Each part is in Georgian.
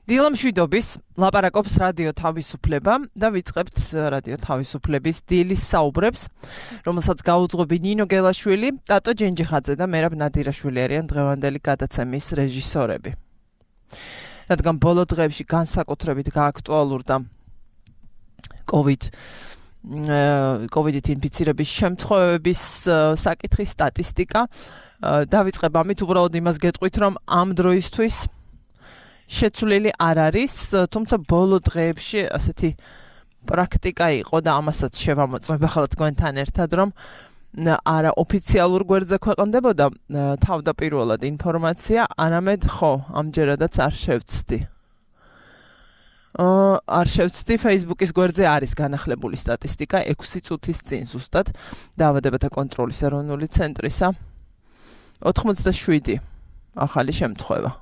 დილამშვიდობის ლაპარაკობს რადიო თავისუფლება და ვიწყებთ რადიო თავისუფლების დილის საუბრებს, რომელსაც გაუძღვები ნინო გელაშვილი, ტატო ჯენჯიხაძე და მერაბ ნადირაშვილი არიან დღევანდელი გადაცემის რეჟისორები. რადგან ბოლო დღეებში განსაკუთრებით გააქტუალურდა COVID-ით ინფიცირების შემთხვევების საკითხის სტატისტიკა, დავიწყებ ამით უბრალოდ იმას გეტყვით, რომ ამ დროისთვის შეცვლილი არ არის, თუმცა ბოლო დღეებში ასეთი პრაქტიკა იყო და ამასაც შევამოწმებ ახლა თქვენთან ერთად, რომ არა ოფიციალურ გვერდზე ქვეყნდებოდა თავდაპირველად ინფორმაცია, არამედ ამჯერადაც არ შევცდი. არ შევცდი, Facebook-ის გვერდზე არის განახლებული სტატისტიკა 6 წუთის წინ ზუსტად დაავადებათა კონტროლის ეროვნული ცენტრისა 87 ახალი შემთხვევა.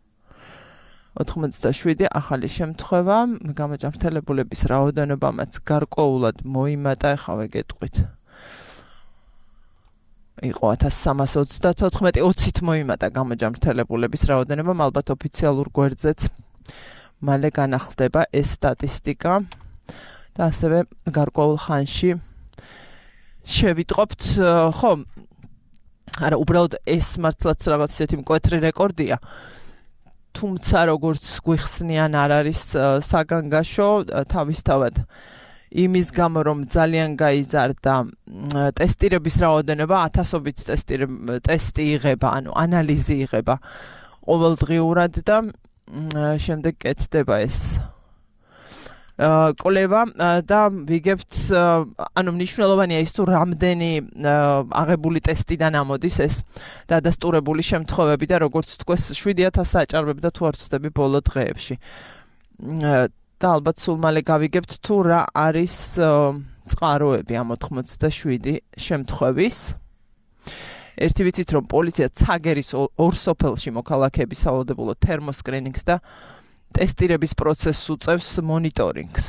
87 ახალი შემთხვევა, გამოჯანმრთელებულების რაოდენობამაც გარკვეულად მოიმატა, ახლა გეტყვით. იყო 1334, 20-ით მოიმატა გამოჯანმრთელებულების რაოდენობა, ალბათ ოფიციალურ გვერდზეც მალე განახლდება ეს სტატისტიკა და ასევე გარკვეულ ხანში შევიტყობთ, არა, უბრალოდ ეს მართლაც რაღაც ისეთი მკვეთრი რეკორდია. თუმცა როგორც გვიხსნიან არ არის საგანგაშო, თავისთავად იმის გამო, რომ ძალიან გაიზარდა ტესტირების რაოდენობა, 1000-ობით ტესტი იღება, ანუ ანალიზი იღება ყოველდღიურად და შემდეგ კეთდება ეს კვლევა და ვიგებთ, ანუ მნიშვნელოვანია ის თუ რამდენი აღებული ტესტიდან ამოდის ეს დადასტურებული შემთხვევები და როგორც თქვეს 7000 აჭარბებდა თუ არ ვცდები ბოლო დღეებში. და ალბათ სულ მალე გავიგებთ თუ რა არის წყაროები ამ 87 შემთხვევის. ერთი ვიცით, რომ პოლიცია ცაგერის ორ სოფელში მოქალაქეების სავალდებულო თერმოსკრინინგს და ტესტირების პროცესს უწევს მონიტორინგს.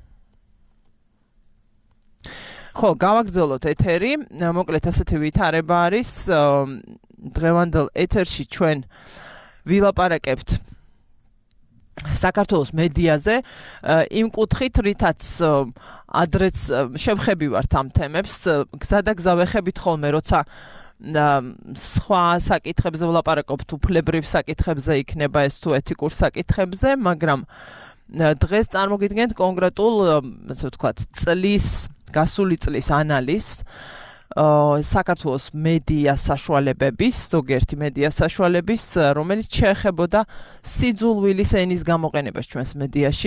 გავაგრძელოთ ეთერი, მოკლედ ასეთი ვითარება არის. დღევანდელ ეთერში ჩვენ ვილაპარაკებთ საქართველოს მედიაზე, იმ კუთხით, რითაც ადრეც შევხებივართ ამ თემებს, გზადაგზა ვეხებით ხოლმე, როცა სხვა საკითხებზე ვლაპარაკობთ, უფლებრივ საკითხებზე იქნება ეს თუ ეთიკურ საკითხებზე, მაგრამ დღეს წარმოგიდგენთ კონკრეტულ, ასე ვთქვათ, გასული წლის ანალიზს საქართველოს მედია საშუალებების, ზოგიერთი მედია საშუალების, რომელიც შეეხებოდა სიძულვილის ენის გამოყენებას ჩვენს მედიაში.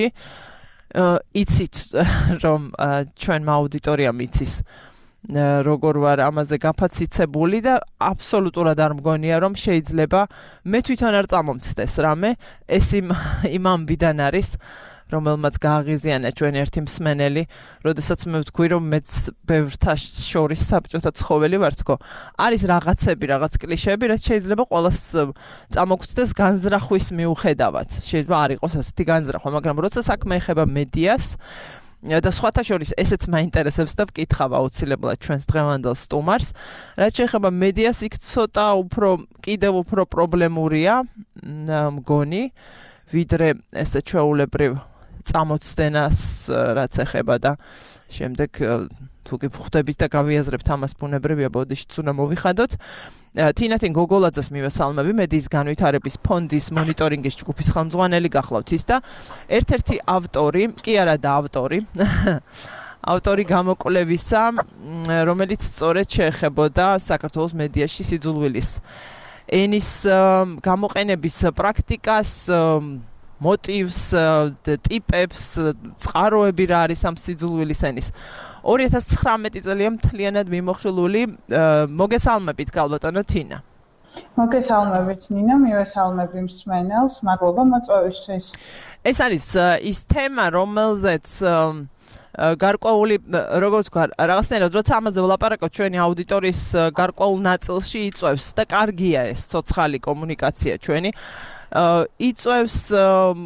იცით, რომ ჩვენმა აუდიტორიამ იცის როგორ ვარ ამაზე გაფაციცებული და აბსოლუტურად არ მგონია, რომ შეიძლება მე თვითონ არ წამომცდეს რამე, ეს იმ ამბიდან არის, რომელმაც გააღიზიანა ჩვენ ერთი მსმენელი, როდესაც მე ვთქვი, რომ მეც ბევრთა შორის საბჭოთა ცხოველი ვარ თქო. არის რაღაცები, რაღაც კლიშეები, რაც შეიძლება ყველას წამოგცდეს განზრახვის მიუხედავად. შეიძლება არ იყოს ასეთი განზრახვა, მაგრამ როცა საქმე ეხება მედიას და სხვათა შორის ესეც მაინტერესებს და ვკითხავ აუცილებლად ჩვენს დღევანდელ სტუმარს, რაც შეეხება მედიას, იქ ცოტა კიდევ უფრო პრობლემურია მგონი, ვიდრე ესე ჩვეულებრივ წამოწდენას რაც ეხება და შემდეგ თუ კი ვხვდებით და გავიაზრებთ ამას ბუნებრივია, ბოდიშიც უნდა მოვიხადოთ. თინათინ გოგოლაძეს მივესალმები, მედიის განვითარების ფონდის მონიტორინგის ჯგუფის ხელმძღვანელი გახლავთ ის და ერთ-ერთი ავტორი, კი არა და ავტორი, ავტორი გამოკვლევისა, რომელიც სწორედ შეეხებოდა საქართველოს მედიაში სიძულვილის ენის გამოყენების პრაქტიკას, მოტივს, ტიპებს, წყაროები რა არის ამ სიძულვილის ენის. 2019 წელია მთლიანად მიმოხილული. მოგესალმებით, გალბატონო თინა. მოგესალმებით, ნინო, მივესალმები მსმენელს, მადლობა მოწვევისთვის. ეს არის ის თემა, რომელზეც გარკვეული, როგორ ვთქვა, რაღაცნაირად, როცა ამაზე ვლაპარაკობ, ჩვენი აუდიტორიის გარკვეულ ნაწილში იწვევს და კარგია ეს ცოცხალი კომუნიკაცია ჩვენი. იწვევს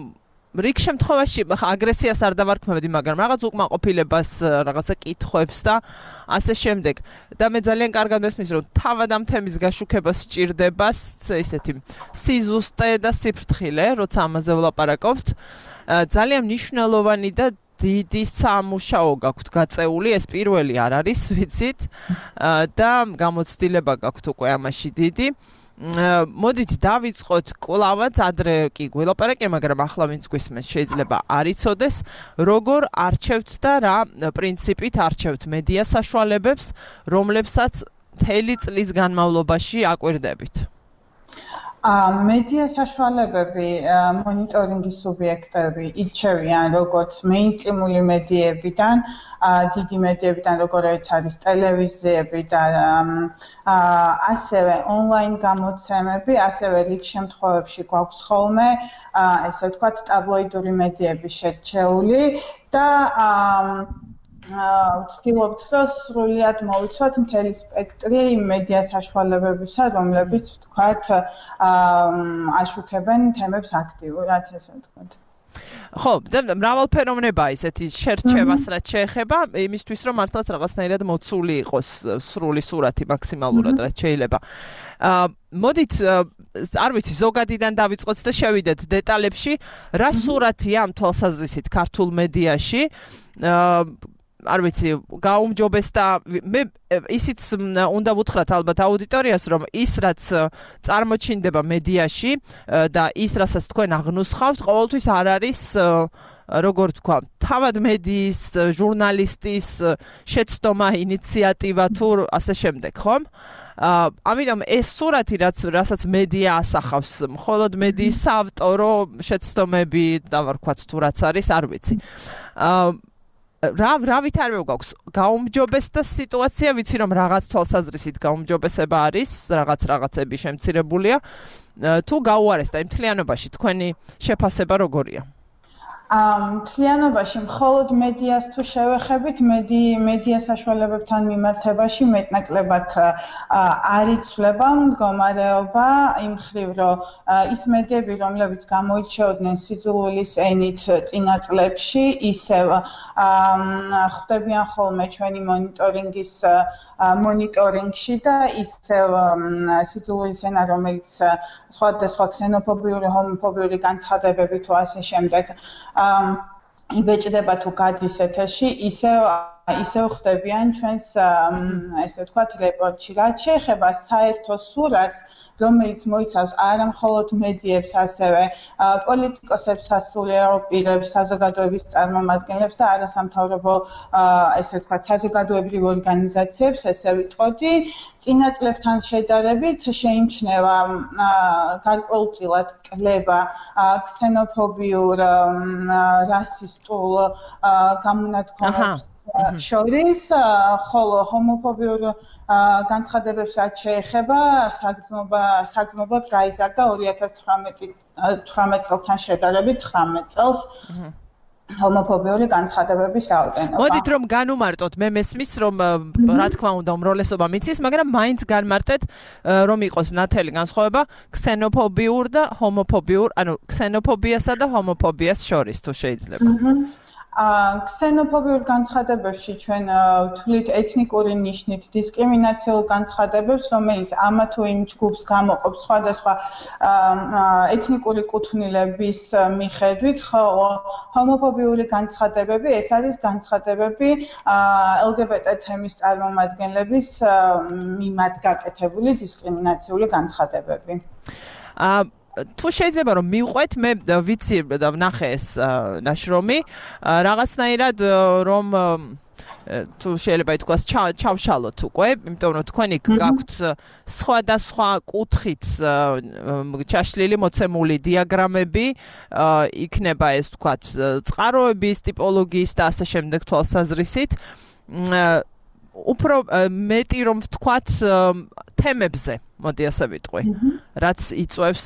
რიგ შემთხვევაში აგრესიას არ დავარქმევდი, მაგრამ რაღაც უკმაყოფილებას, რაღაცა კითხვებს და ასე შემდეგ. და მე ძალიან კარგად მესმის, რომ თავად ამ თემის გაშუქებას სჭირდება ესეთი სიზუსტე და სიფრთხილე, როცა ამაზე ვლაპარაკობთ. ძალიან მნიშვნელოვანი და დიდი სამუშაო გაქვთ გაწეული, ეს პირველი არ არის, ვიცით, და გამოცდილება გაქვთ უკვე ამაში დიდი. მოდით დავიწყოთ კლავაც ადრე კი გველაპარაკე, მაგრამ ახლა ვინც გვისმენს შეიძლება არ იცოდეს, როგორ არჩევთ და რა პრინციპით არჩევთ მედია საშუალებებს, რომლებსაც მთელი წლის განმავლობაში აკვირდებით. მედია საშუალებები მონიტორინგის სუბიექტები ირჩევიან როგორც მეინსტრიმული მედიებიდან, დიდი მედიებიდან, როგორც არის ტელევიზიები და ასევე ონლაინ გამოცემები, ასევე რიგ შემთხვევებში გვაქვს ხოლმე, ესე ვთქვათ, ტაბლოიდური მედიები შერჩეული და ვცდილობთ, რომ სრულიად მოვიცვათ მთელი სპექტრი მედია საშუალებებისა, რომლებიც ვთქვათ, აშუქებენ თემებს აქტიურად, ესე ვთქვათ. ხო, და მრავალფეროვნებაა ისეთი შერჩევას, რაც შეეხება იმისთვის, რომ მართლაც რაღაცნაირად მოცული იყოს სრული სურათი მაქსიმალურად, რაც შეიძლება. მოდით, არ ვიცი, ზოგადიდან დავიწყოთ და შევიდეთ დეტალებში, რა სურათია ამ თვალსაზრისით ქართულ მედიაში? არ ვიცი, გაუმჯობეს და მე ისიც უნდა ვუთხრათ ალბათ აუდიტორიას, რომ ის რაც წარმოჩინდება მედიაში და ის რასაც თქვენ აღნუსხავთ, ყოველთვის არ არის როგორ თქვა, თავად მედიის, ჟურნალისტის შეცდომა, ინიციატივა თუ ასე შემდეგ, ხომ? ამიტომ ეს სურათი, რასაც მედია ასახავს, მხოლოდ მედიის საავტორო შეცდომები და ვთქვათ თუ რაც არის, არ ვიცი. რა ვითარება გვაქვს? გაუმჯობეს და სიტუაცია, ვიცი რომ რაღაც თვალსაზრისით გაუმჯობესება არის, რაღაცები შემცირებულია. თუ გაუარეს და იმ მთლიანობაში თქვენი შეფასება როგორია? მთლიანობაში მხოლოდ მედიას თუ შევეხებით, მედია საშუალებებთან მიმართებაში მეტნაკლებად არ იცვლება მდგომარეობა იმ მხრივ, რომ ის მედიები, რომლებიც გამოირჩეოდნენ სიძულვილის ენით წინა წლებში, ისევ ხვდებიან ხოლმე ჩვენი მონიტორინგში და ისევ სიძულვილის ენა, რომელიც სხვადასხვა ქსენოფობიური, ჰომოფობიური განცხადებები თუ ასე შემდეგ იბეჭდება თუ გადის ეთერში, ისევ ხდებიან ჩვენს ესე ვთქვათ რეპორტში. რაც შეეხება საერთო სურათს, რომელიც მოიცავს არა მხოლოდ მედიებს, ასევე პოლიტიკოსებს, სასულიერო პირებს, საზოგადოების წარმომადგენლებს და არასამთავრობო ესე ვთქვათ საზოგადოებრივ ორგანიზაციებს, ესე ვიტყოდი, წინა წლებთან შედარებით შეიმჩნევა გარკვეულწილად კლება ქსენოფობიურ, რასისტულ გამონათქვამებს შორის, ხოლო ჰომოფობიურ განცხადებებს რაც შეეხება, საგრძნობლად გაიზარდა 2018 წელთან შედარებით 19 წელს ჰომოფობიური განცხადებების რაოდენობა. მოდით რომ განუმარტოთ, მე მესმის რომ რა თქმა უნდა უმრავლესობა მიცის, მაგრამ მაინც განმარტეთ რომ იყოს ნათელი განსხვავება ქსენოფობიურ და ჰომოფობიურ, ანუ ქსენოფობიასა და ჰომოფობიას შორის თუ შეიძლება. ქსენოფობიურ განცხადებებში ჩვენ ვთვლით ეთნიკური ნიშნით დისკრიმინაციულ განცხადებებს, რომელიც ამა თუ იმ ჯგუფს გამოყოფს სხვადასხვა ეთნიკური კუთვნილების მიხედვით, ხოლო ჰომოფობიური განცხადებები, ეს არის განცხადებები LGBT თემის წარმომადგენლების მიმართ გაკეთებული დისკრიმინაციული განცხადებები. თუ შეიძლება რომ მივყვეთ, მე ვიცი და ვნახე ეს ნაშრომი, რაღაცნაირად რომ თუ შეიძლება ითქვას ჩავშალოთ უკვე, იმიტომ რომ თქვენი გაქვთ სხვადასხვა კუთხით ჩაშლილი მოცემული დიაგრამები, იქნება ეს ვთქვათ წყაროების, ტიპოლოგიის და ასე შემდეგ თვალსაზრისით. უფრო მეტი რომ ვთქვათ თემებზე, მოდი ასე ვიტყვი, რაც იწვევს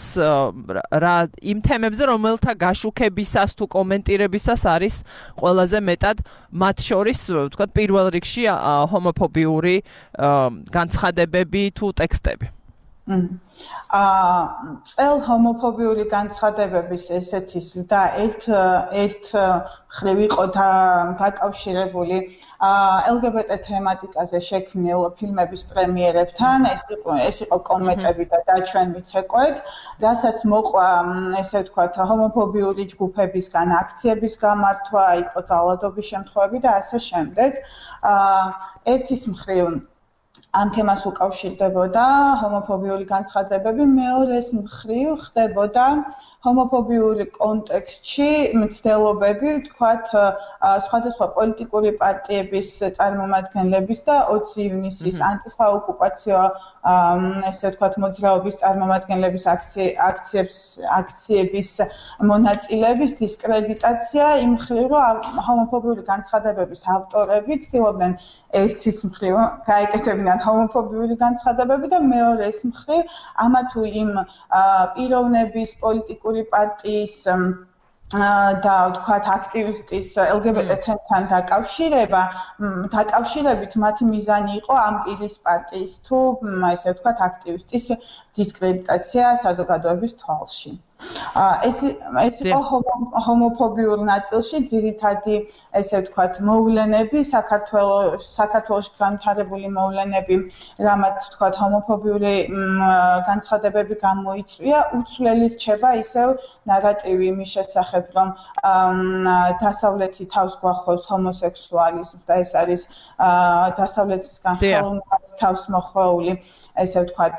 იმ თემებზე, რომელთა გაშუქებისას თუ კომენტირებისას არის ყველაზე მეტად მათ შორის, ვთქვათ, პირველ რიგში ჰომოფობიური განცხადებები თუ ტექსტები. წელ ჰომოფობიური განცხადებების ესეთი ზრდა ერთ მხრივ იყო დაკავშირებული LGBT თემატიკაზე შექმნილ ფილმების პრემიერებთან. ეს იყო კომენტები და ჩვენ მიცეკვეთ, რასაც მოყვა ესე ვთქვათ ჰომოფობიური ჯგუფებისგან აქციების გამართვა, იყო ძალადობის შემთხვევები და ასე შემდეგ. ერთის მხრივ ამ თემას უკავშირდებოდა ჰომოფობიური განცხადებები, მეორეს მხრივ ხდებოდა ჰომოფობიური კონტექსტში მცდელობები, ვთქვათ, სხვადასხვა პოლიტიკური პარტიების წარმომადგენლების და 20 ივნისის ანტისაოკუპაციო ესე ვთქვათ მოძრაობის წარმომადგენლების აქციების მონაწილეების დისკრედიტაცია იმ მხრივ, რომ ჰომოფობიური განცხადებების ავტორები ცდილობდნენ ერთის მხრივ გაეკეთებინათ ჰომოფობიური განცხადებები და მეორეს მხრივ ამა თუ იმ პიროვნების პოლიტიკური პარტიის და ვთქვათ აქტივისტის LGBT თემთან დაკავშირებით მათი მიზანი იყო ამ პირის პარტიის თუ ესე ვთქვათ აქტივისტის დისკრედიტაცია საზოგადოების თვალში. ეს იყო ჰომოფობიურ ნაწილში ძირითადი ესე ვთქვათ მოვლენები საქართველოში განვითარებული მოვლენები, რამაც ვთქვათ ჰომოფობიური განცხადებები გამოიწვია, უცვლელი რჩება ისევ ნარატივი იმის შესახებ, რომ დასავლეთი თავს გვახოს ჰომოსექსუალიზმს და ეს არის დასავლეთისგან ხელოვნურად თავს მოხვეული ესე ვთქვათ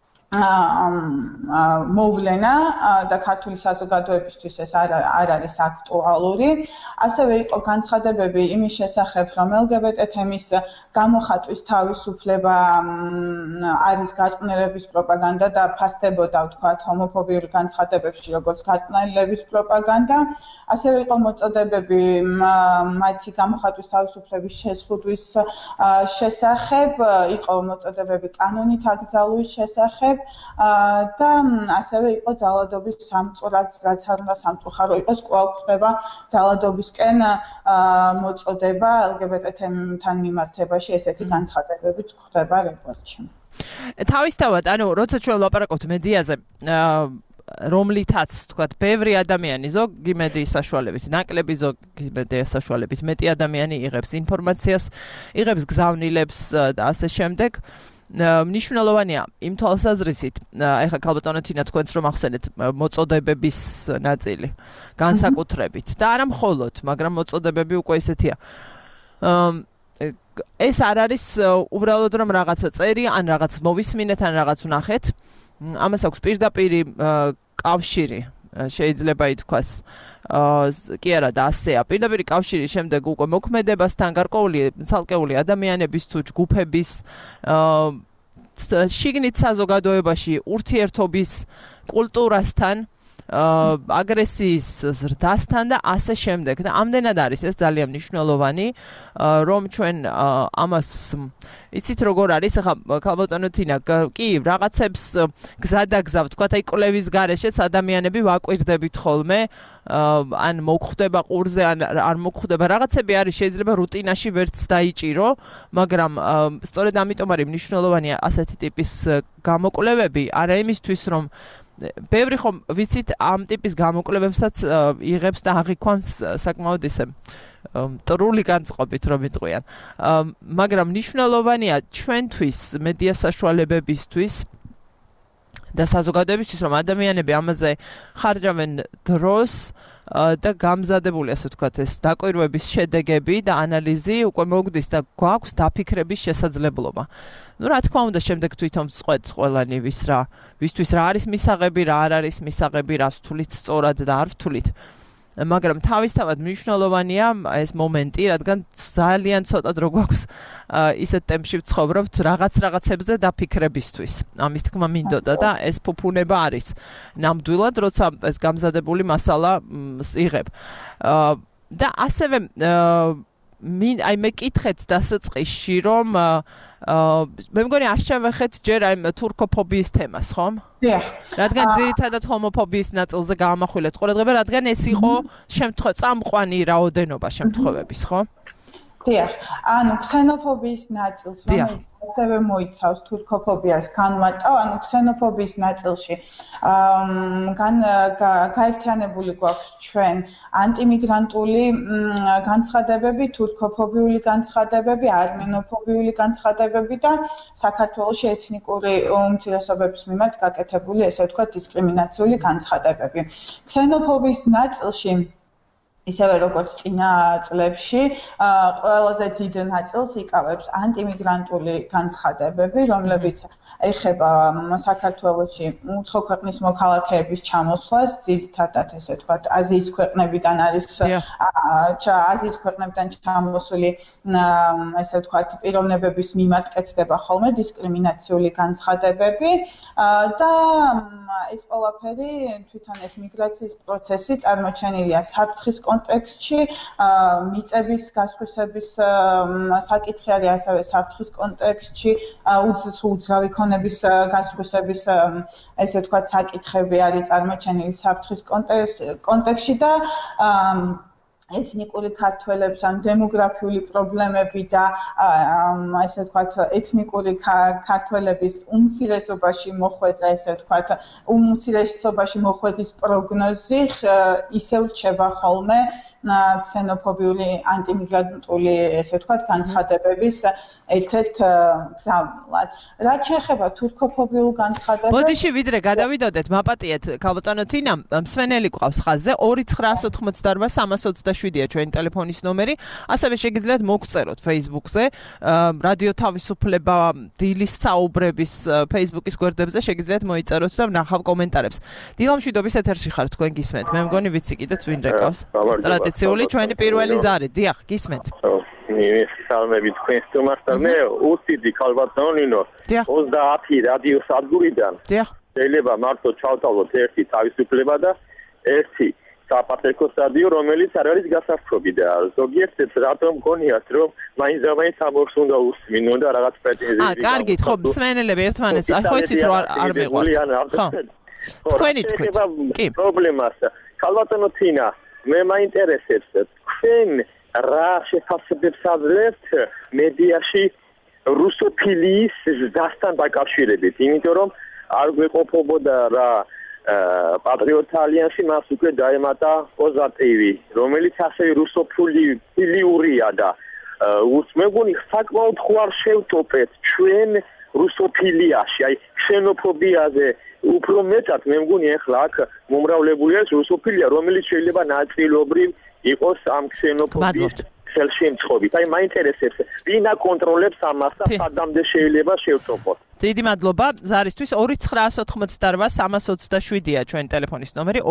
მოვლენა და ქართული საზოგადოებისთვის ეს არ არის აქტუალური. ასევე იყო განცხადებები იმის შესახებ, რომ LGBT თემის გამოხატვის თავისუფლება არის გარყვნილების პროპაგანდა და ფასდებოდა ვთქვათ ჰომოფობიური განცხადებებში როგორც გარყვნილების პროპაგანდა. ასევე იყო მოწოდებები მათი გამოხატვის თავისუფლების შეზღუდვის შესახებ, იყო მოწოდებები კანონით აკრძალვის შესახებ. და ასევე იყო ძალადობის სამწუხაროდ, რაც არ უნდა სამწუხარო იყოს, კვლავ ხდება ძალადობისკენ მოწოდება LGBT თემთან მიმართებაში ესეთი განცხადებებიც ხდება რეპორტში. თავისთავად, ანუ როცა ჩვენ ვლაპარაკობთ მედიაზე, რომლითაც თქვათ ბევრი ადამიანი ზოგი მედიის საშუალებით, ნაკლები ზოგი მედიის საშუალებით, მეტი ადამიანი იღებს ინფორმაციას, იღებს გზავნილებს და ასე შემდეგ. მნიშვნელოვანია იმ თვალსაზრისით, ეხლა ქალბატონო თინა თქვენს რომ ახსენეთ მოწოდებების ნაწილი განსაკუთრებით და არა მხოლოდ, მაგრამ მოწოდებები უკვე ისეთია. ეს არ არის უბრალოდ რომ რაღაცა წერი, ან რაღაც მოვისმინეთ, ან რაღაც ვნახეთ. ამას აქვს პირდაპირი კავშირი, შეიძლება ითქვას. კი არა და ასეა. პირდაპირი კავშირის შემდეგ უკვე მოქმედებასთან გარკვეული ცალკეული ადამიანების თუ ჯგუფების შიგნით საზოგადოებაში ურთიერთობის კულტურასთან აგრესიის ზრდასთან და ასე შემდეგ. და ამდენად არის ეს ძალიან მნიშვნელოვანი, რომ ჩვენ ამას იცით როგორ არის, ახლა ქალბატონო თინა, კი, რაღაცებს გზადაგზავ, თქვათ, აი კვლევის გარეშეც ადამიანები ვაკვირდებით ხოლმე, ან მოგხვდება ყურზე, ან არ მოგხვდება, რაღაცები არის შეიძლება რუტინაში ვერც დაიჭირო, მაგრამ სწორედ ამიტომ არის მნიშვნელოვანია ასეთი ტიპის გამოკვლევები, არა იმისთვის, რომ ბევრი ხომ ვიცით ამ ტიპის გამოკლებებსაც იღებს და აღიქვამს საკმაოდ ისე მტრული განწყობით რომ იტყვიან. მაგრამ მნიშვნელოვანია ჩვენთვის მედია საშუალებებისთვის და საზოგადოებისთვის რომ ადამიანები ამაზე ხარჯავენ დროს და გამზადებული ასე ვთქვათ ეს დაკვირვების შედეგები და ანალიზი უკვე მოგდის და გვაქვს დაფიქრების შესაძლებლობა. Ну, რა თქმა უნდა, შემდეგ თვითონ წყვეტ ყველანი ვისთვის რა არის მისაღები, რა არ არის მისაღები, რა ვთვლით სწორად და არ ვთვლით. მაგრამ თავისთავად მნიშვნელოვანია ეს მომენტი, რადგან ძალიან ცოტად რო გვაქვს ისეთ ტემპში ვცხოვრობთ რაღაცებზე დაფიქრებისთვის. ამის თქმა მინდოდა და ეს ფუფუნება არის. ნამდვილად, როცა ეს გამზადებული მასალა იღებ. და ასევე აი მე კითხეთ დასაწყისში რომ მე მგონი არ შევეხეთ ჯერ აი თურქოფობიის თემას, ხომ? დიახ. რადგან ძირითადად ჰომოფობიის ნაწილზე გავამახვილეთ ყურადღება, რადგან ეს იყო წამყვანი რაოდენობა შემთხვევების, ხო? დიახ, ანუ ქსენოფობიის ნაწილს, რომელიც ასევე მოიცავს თურქოფობიას, განვატავ, ანუ ქსენოფობიის ნაწილში გაერთიანებული გვაქვს ჩვენ ანტიმიგრანტული განცხადებები, თურქოფობიული განცხადებები, არმენოფობიული განცხადებები და საქართველოში ეთნიკური უმცირესობების მიმართ გაკეთებული, ესე ვთქვათ, დისკრიმინაციული განცხადებები. ქსენოფობიის ნაწილში ისევე როგორც წინა წლებში, ყველაზე დიდ ნაწილს იკავებს ანტიმიგრანტული განცხადებები, რომლებიც ეხება საქართველოში უცხო ქვეყნის მოქალაქეების ჩამოსვლას, ძირითადად ესე ვთქვათ, აზიის ქვეყნებიდან არის აზიის ქვეყნებიდან ჩამოსული, ესე ვთქვათ, პიროვნებების მიმართ კეთდება ხოლმე დისკრიმინაციული განცხადებები და ეს ყველაფერი თვითონ ეს მიგრაციის პროცესი წარმოჩენილია საფრთხის კონტექსტში, მიწების გასხვისების საკითხი არის ასევე საფრთხის კონტექსტში, უძრავი ქონების გასხვისების, ესე ვთქვათ, საკითხები არის წარმოჩენილი საფრთხის კონტექსტში და ეთნიკური ქართველებს ან დემოგრაფიული პრობლემები და ესე ვთქვათ, ეთნიკური ქართველების უმცირესობაში მოხვედრა, ესე ვთქვათ, უმცირესობაში მოხვედრის პროგნოზი ისევ რჩება ხოლმე ქსენოფობიული ანტიმიგრანტული, ესე ვთქვათ, განცხადებების ერთ-ერთ გზავნილად. რაც შეეხება თურქოფობიულ განცხადებებს, ბოდიში ვიდრე გადავიდოდეთ, მაპატიეთ ქალბატონო თინამ, მსმენელი გვყავს ხაზზე 2988-327-ია ჩვენი ტელეფონის ნომერი, ასევე შეგიძლიათ მოგწეროთ Facebook-ზე, რადიო თავისუფლება დილის საუბრების Facebook-ის გვერდებზე შეგიძლიათ მოიწეროთ და ვნახავ კომენტარებს. დილამშვიდობის ეთერში ხართ, თქვენ გისმენთ. მე მგონი ვიცი კიდეც ვინ რეკავს. ტრადიციული ჩვენი პირველი ზარი. დიახ, გისმენთ. სალმები თქვენ სტუმართან. მე უსიდი ქალბატონინო 30 რადიო სადგურიდან. დიახ. შეიძლება მარტო ჩავტალოთ ერთი თავისუფლება და ერთი საპატრიარქოს რადიო, რომელიც არ არის გასართობი და ზოგიერთებს რატომ გონიათ, რომ მაინც ამორს უნდა უსმინო და რაღაც პრეტენზიები. კარგით, ხო, მსმენელები ერთმანეთს, ხო იცით რომ არ მიყვარს. ხო. თქვენი კი. პრობლემას. ქალბატონო თინა, მე მაინტერესებს თქვენ რა შეფასებებს აძლევთ მედიაში რუსოფილიის ზრდასთან დაკავშირებით, იმიტომ რომ არ გვეყოფობოდა რა პატრიოტ ალიანსი მას უკვე დაემატა პოზიტივი, რომელიც ასევე რუსოფილიურია და მე მგონი საკმაოდ ხوار შევტოპეთ ჩვენ რუსოფილიაში, აი ქსენოფობიაზე უფრო მეტად მე მგონი ახლა აქ მომრავლებულია რუსოფილია, რომელიც შეიძლება ნაწილობრივ იყოს ამ ქსენოფობიის ხელშემწყობით. აი მაინტერესებს, ვინ აკონტროლებს ამას და სადამდე შეიძლება შევტოპოთ. დიდი მადლობა ზარისთვის. 2988-327-ია ჩვენი ტელეფონის ნომერი,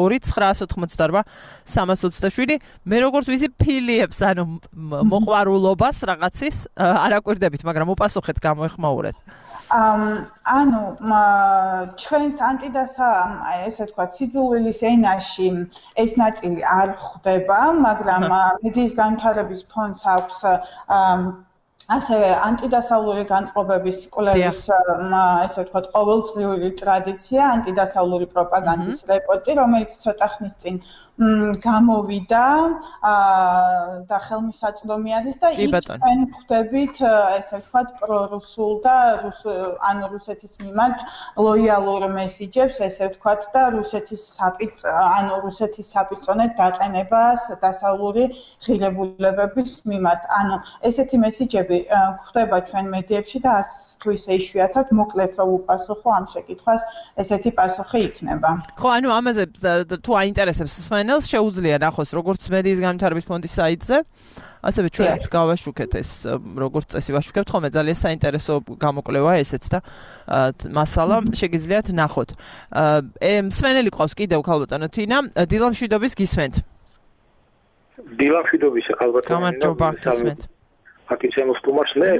2988-327. მე როგორც ვიცი, ფილიებს, ანუ მოყვარულობას რაღაცის არ აკვირდებით, მაგრამ უპასუხეთ, გამოეხმაურეთ. ანუ ჩვენს ანტიდასა, ესე ვთქვათ, სიძულვილის ენაში ეს ნაწილი არ ხვდება, მაგრამ მედიის განვითარების ფონდს აქვს ასევე ანტიდასავლური განწყობების კვლევის, ესე ვთქვათ, ყოველწლიური ტრადიცია, ანტიდასავლური პროპაგანდის რეპორტი, რომელიც ცოტა ხნის წინ გამოვიდა და ხელმისაწვდომი არის და იქ ჩვენ ხვდებით, ესე ვთქვათ, პრორუსულ და ანუ რუსეთის მიმართ ლოიალურ მესიჯებს, ესე ვთქვათ, და რუსეთის საპირწონედ დაყენებას დასავლური ღირებულებების მიმართ. ანუ ესეთი მესიჯები ხვდება ჩვენ მედიებში და არც თუ ისე იშვიათად მოკლედ რომ უპასუხო ამ შეკითხვას, ესეთი პასუხი იქნება. ხო, ანუ ამაზე თუ აინტერესებს მსმენელს, შეუძლია ნახოს როგორც მედიის განვითარების ფონდის საიტზე, ასევე ჩვენც გავაშუქეთ ეს როგორც წესი ვაშუქებთ ხოლმე, ძალიან საინტერესო გამოკვლევაა ესეც და მასალა შეგიძლიათ ნახოთ. მსმენელი ყავს კიდევ ქალბატონო თინა, დილამშვიდობის გისმენთ. დილამშვიდობის ქალბატონო. გამარჯობა, გისმენთ. აქ იცემოს თუმარს მე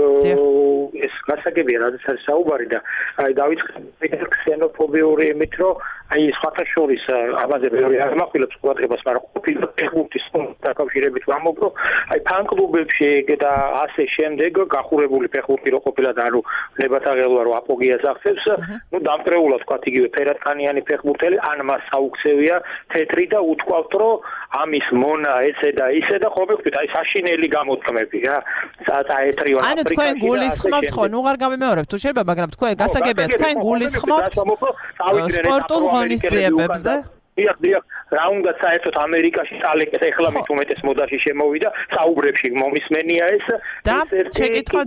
ეს გასაგებია რადგან საუბარი და აი დავიწყე ქსენოფობიური იმით რომ აი სხვათა შორის ამაზე მეორე არ მახვილებს ყურადღებას მაგრამ ყოფილი ფეხბურთის დაკავშირებით ვამბობ აი ფან-კლუბებში და ასე შემდეგ გახურებული ფეხბურთი რო ყოფილა და ანუ ნებათაღელვა რო აპოგიას აღწევს ნუ დამტრეულად თქვა იგივე ფერატკანიანი ფეხბურთელი ან მას აუქცევია თეთრი და უთქვავთ რომ ამის მონა ესე და ისე და ხოლმე ვთქვით აი საშინელი გამოთქმები რა საერთრიო ანუ თქვენ გულისხმობთ ხო ნუ არ გამიმეორებ თუ შეიძლება მაგრამ თქვენ გასაგებია თქვენ გულისხმობთ სპორტულ ღონისძიებებზე დიახ რა უნდა საერთოდ ამერიკაში წალეკეს ეხლა მით უმეტეს მოდაში შემოვიდა საუბრებში მომისმენია ეს შეკითხვა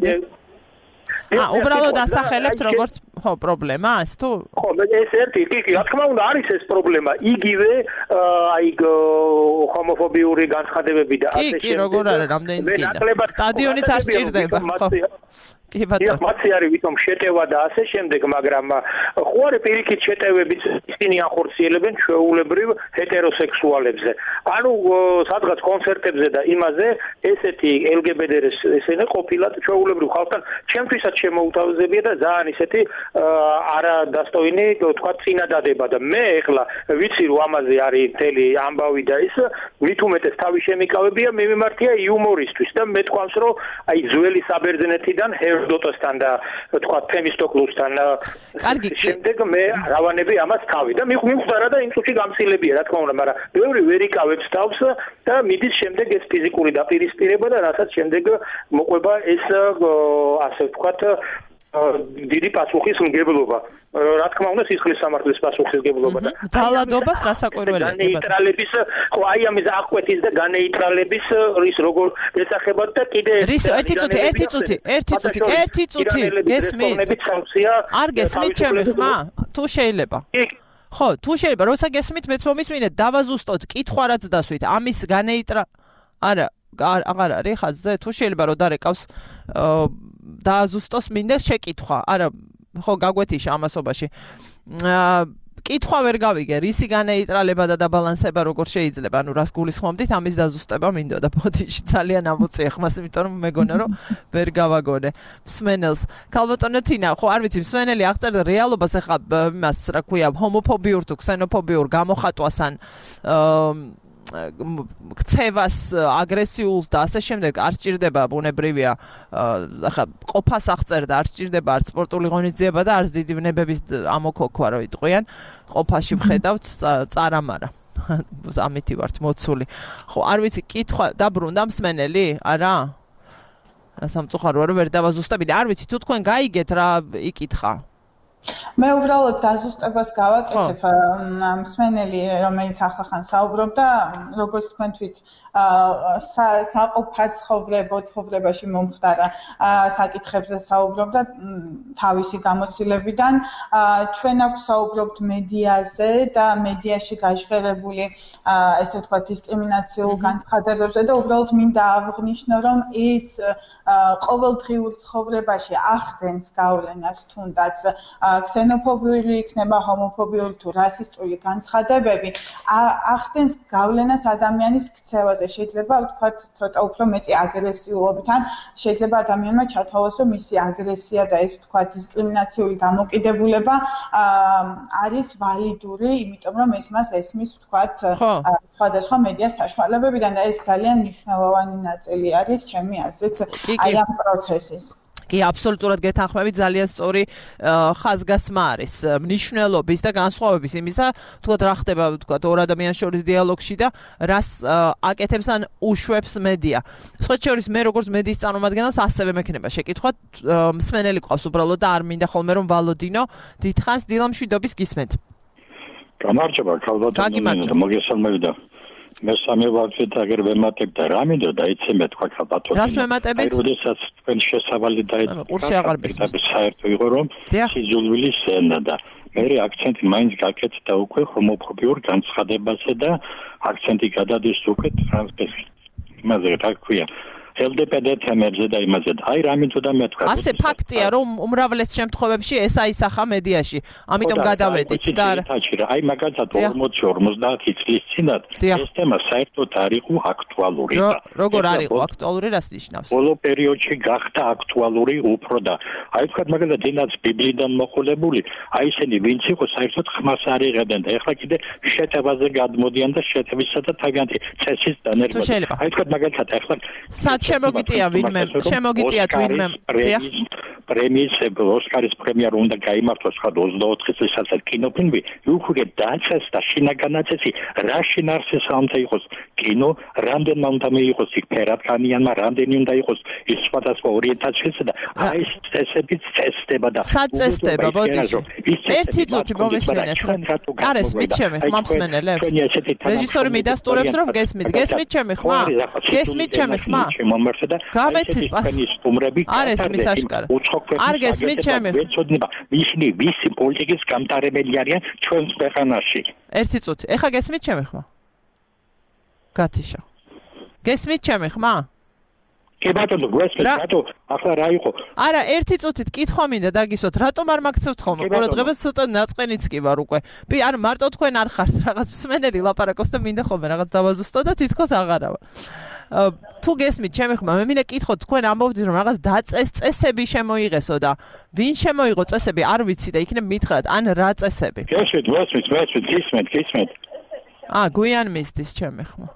უბრალოდ ასახელებთ როგორც ხო პრობლემას თუ ხო ეს ერთი კი რა თქმა უნდა არის ეს პრობლემა იგივე აი ჰომოფობიური განცხადებები და ასე კი როგორ არის რამდენიც კიდე სტადიონიც არ სჭირდება ხო კი ბატონო მათი არის ვითომ შეტევა და ასე შემდეგ მაგრამ ხო არის პირიქით შეტევებიც ისინი ახორციელებენ ჩვეულებრივ ჰეტეროსექსუალებზე ანუ სადღაც კონცერტებზე და იმაზე ესეთი LGBT-ს ესენი ყოფილად ჩვეულებრივ ხალხთან ჩემთვისაც შემოუთავაზებია და ძალიან ისეთი არადასტოინი თქვა წინადადება და მე ეხლა ვიცი რომ ამაზე არის მთელი ამბავი და ის მით უმეტეს თავი შემიკავებია მე მიმართია იუმორისთვის და მე თქვამს რომ აი ძველი საბერძნეთიდან დოტოსთან და თქვა თემისტოკლუსთან კარგი შემდეგ მე რავანები ამას თავი და მიხვდარა და იმ წუთში გამცილებია რა თქმა უნდა მაგრამ ბევრი ვერ იკავებს თავს და მიდის შემდეგ ეს ფიზიკური დაპირისპირება და რასაც შემდეგ მოყვება ეს ასე ვთქვათ დიდი პასუხისმგებლობა რა თქმა უნდა სისხლის სამართლის პასუხისმგებლობა და ძალადობას რასაკვირველია ნეიტრალების ხო აი ამის აღკვეთის და განეიტრალების რის როგორ ესახებათ და კიდე რის ერთი წუთი გესმით არ გესმით ჩემი ხმა თუ შეიძლება ხო თუ შეიძლება როცა გესმით მეც მომისმინეთ დავაზუსტოთ კითხვა რაც დასვით ამის განეიტრა არა აღარ არის ხაზზე თუ შეიძლება რომ დარეკავს დააზუსტოს მინდა შეკითხვა არა ხო გაგვეთიშა ამასობაში კითხვა ვერ გავიგე რისი განეიტრალება და დაბალანსება როგორ შეიძლება ანუ რას გულისხმობდით ამის დაზუსტება მინდოდა ბოდიში ძალიან ამოწია ხმას იმიტომ რომ მეგონა რომ ვერ გავაგონე მსმენელს ქალბატონო თინა ხო არ ვიცი მსმენელი აღწერდა რეალობას ახლა იმას რა ქვია ჰომოფობიურ თუ ქსენოფობიურ გამოხატვას ან ქცევას აგრესიულს და ასე შემდეგ არ სჭირდება ბუნებრივია ახლა ყოფას აღწერდა არ სჭირდება არც სპორტული ღონისძიება და არც დიდი ვნებების ამოქოქვა რო იტყვიან ყოფაში ვხედავთ წარამარა ამითი ვართ მოცული ხო არ ვიცი კითხვა დაბრუნდა მსმენელი არა სამწუხაროა რომ ვერ დავაზუსტებდი არ ვიცი თუ თქვენ გაიგეთ რა იკითხა მე უბრალოდ დაზუსტებას გავაკეთებ მსმენელი რომელიც ახლახან საუბრობდა როგორც თქვენთვით საყოფად ცხოვრებაში მომხდარა საკითხებზე საუბრობდა თავისი გამოცდილებიდან ჩვენ აქ საუბრობთ მედიაზე და მედიაში გაჟღერებული ესე ვთქვათ დისკრიმინაციულ განცხადებებზე და უბრალოდ მინდა აღვნიშნო რომ ეს ყოველდღიურ ცხოვრებაში ახდენს გავლენას თუნდაც ქსენოფობიური იქნება ჰომოფობიური თუ რასისტული განცხადებები ახდენს გავლენას ადამიანის ქცევაზე შეიძლება ვთქვათ ცოტა უფრო მეტი აგრესიულობით ან შეიძლება ადამიანმა ჩათვალოს რომ მისი აგრესია და ეს ვთქვათ დისკრიმინაციული დამოკიდებულება არის ვალიდური იმიტომ რომ ეს მას ესმის ვთქვათ სხვადასხვა მედია საშუალებებიდან და ეს ძალიან მნიშვნელოვანი ნაწილი არის ჩემი აზრით აი ამ პროცესის კი აბსოლუტურად გეთანხმებით ძალიან სწორი ხაზგასმა არის მნიშვნელობის და განსხვავების იმისა თქვათ რა ხდება თქვათ ორ ადამიანს შორის დიალოგში და რას აკეთებს ან უშვებს მედია სხვა შორის მე როგორც მედიის წარმომადგენელს ასევე მექნება შეკითხვა მსმენელი ყავს უბრალოდ და არ მინდა ხოლმე რომ ვალოდინო დიდხანს დილამშვიდობის გისმენთ გამარჯობა ქალბატონო მოგესალმებით მე სამევარდით აგერ ვემატებ და რა მინდო დაიცემე თქვა ქალბატონო რას ვემატებით? აი როდესაც თქვენ შესავალი დაიწყეთ საერთო იყო რომ სიძულვილის ენა და მე აქცენტი მაინც გაკეთდა უკვე ჰომოფობიურ განცხადებაზე და აქცენტი გადადის უკვე ტრანსგენდერ იმაზე რა ქვია LGBT თემებზე და იმაზე. აი რა მინდოდა მეთქვა. ასე ფაქტია, რომ უმრავლეს შემთხვევებში ეს აისახა მედიაში. ამიტომ გადავედით და აი მაგალითად 40-50 წლის წინათ ეს თემა საერთოდ არ იყო აქტუალური. როგორ არ იყო აქტუალური, რას ნიშნავს? ბოლო პერიოდში გახდა აქტუალური უფრო და აი თქვა მაგალითად დინაც ბიბლიიდან მოყოლებული, აი ისინი ვინც იყო საერთოდ ხმას არ იღებდნენ და ეხლა კიდე შეტევაზე გადმოდიან და შეტევისა და თავიანთი წესის დანერგვა. აი თქვა მაგალითად ეხლა სად შემოგიტია ვინმე თვინმე პრემიის ოსკარის პრემია უნდა გაიმართოს ხა 24 წელიწადს კინოფილმი უკვე დაწესდა შინაგანაწესი რა შინაარსის უნდა იყოს კინო რამდენმა უნდა მიიღოს იქ ფერადკანიანმა რამდენი უნდა იყოს ის სხვადასხვა ორიენტაციისა და აი წესებიც წესდება და სად წესდება ბოდიში ერთი წუთი მომისმენთ კარეს მიჩემი ხმა მსმენელებს რეჟისორი მიდასტურებს რომ გესმით ჩემი ხმა გესმით ჩემი ხმა გამეცით პასუხი არ ესმის აშკარა არ გესმით ჩემი ვისნი ვისი პოლიტიკის გამტარებელი არიან ჩვენს ქვეყანაში ერთი წუთი ეხა გესმით ჩემი ხმა გათიშა გესმით ჩემი ხმა კი ბატონო გესმით ბატონო ახლა რა იყო არა ერთი წუთით კითხვა მინდა დაგისვათ რატომ არ მაგცევთ ხოლმე ყურადღებას ცოტა ნაწყენიც კი ვარ უკვე არ მარტო თქვენ არ ხართ რაღაც მსმენელი ლაპარაკობს და მინდა ხოლმე რაღაც დავაზუსტო და თითქოს აღარა ვარ თუ გესმით ჩემი ხმა მე მინდა კითხოთ თქვენ ამბობთ რომ რაღაც წესები შემოიღესო და ვინ შემოიღო წესები არ ვიცი და იქნებ მითხრათ ან რა წესები გესმით გვიან მისდის ჩემი ხმა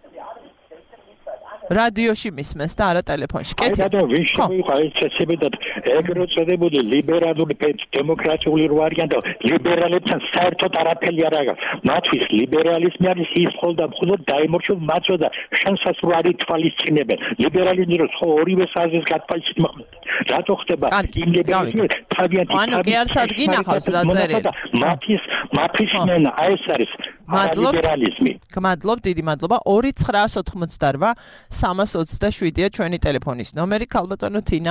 რადიოში მისმენს და არა ტელეფონში. კეთილი. აი ვინ შემოიღო ეს წესები და ეგრეთ წოდებული ლიბერალური დემოკრატიული რო არიან და ლიბერალებთან საერთოდ არაფერი არ აქვს. მათთვის ლიბერალიზმი არის ის ხოლმე მხოლოდ დაიმორჩილ მათზე და შანსას რო არ ითვალისწინებენ. ლიბერალიზმი რო ხო ორივე საზის გათვალისწინება. რატო ხდება იმ ლიბერალიზმი თავიანთი ანუ კი არ სადგინახავს დაწერილი. მათთვის მენა აი ეს არის ლიბერალიზმი. გმადლობ, დიდი მადლობა. 2988 327-ია ჩვენი ტელეფონის ნომერი, ქალბატონო თინა.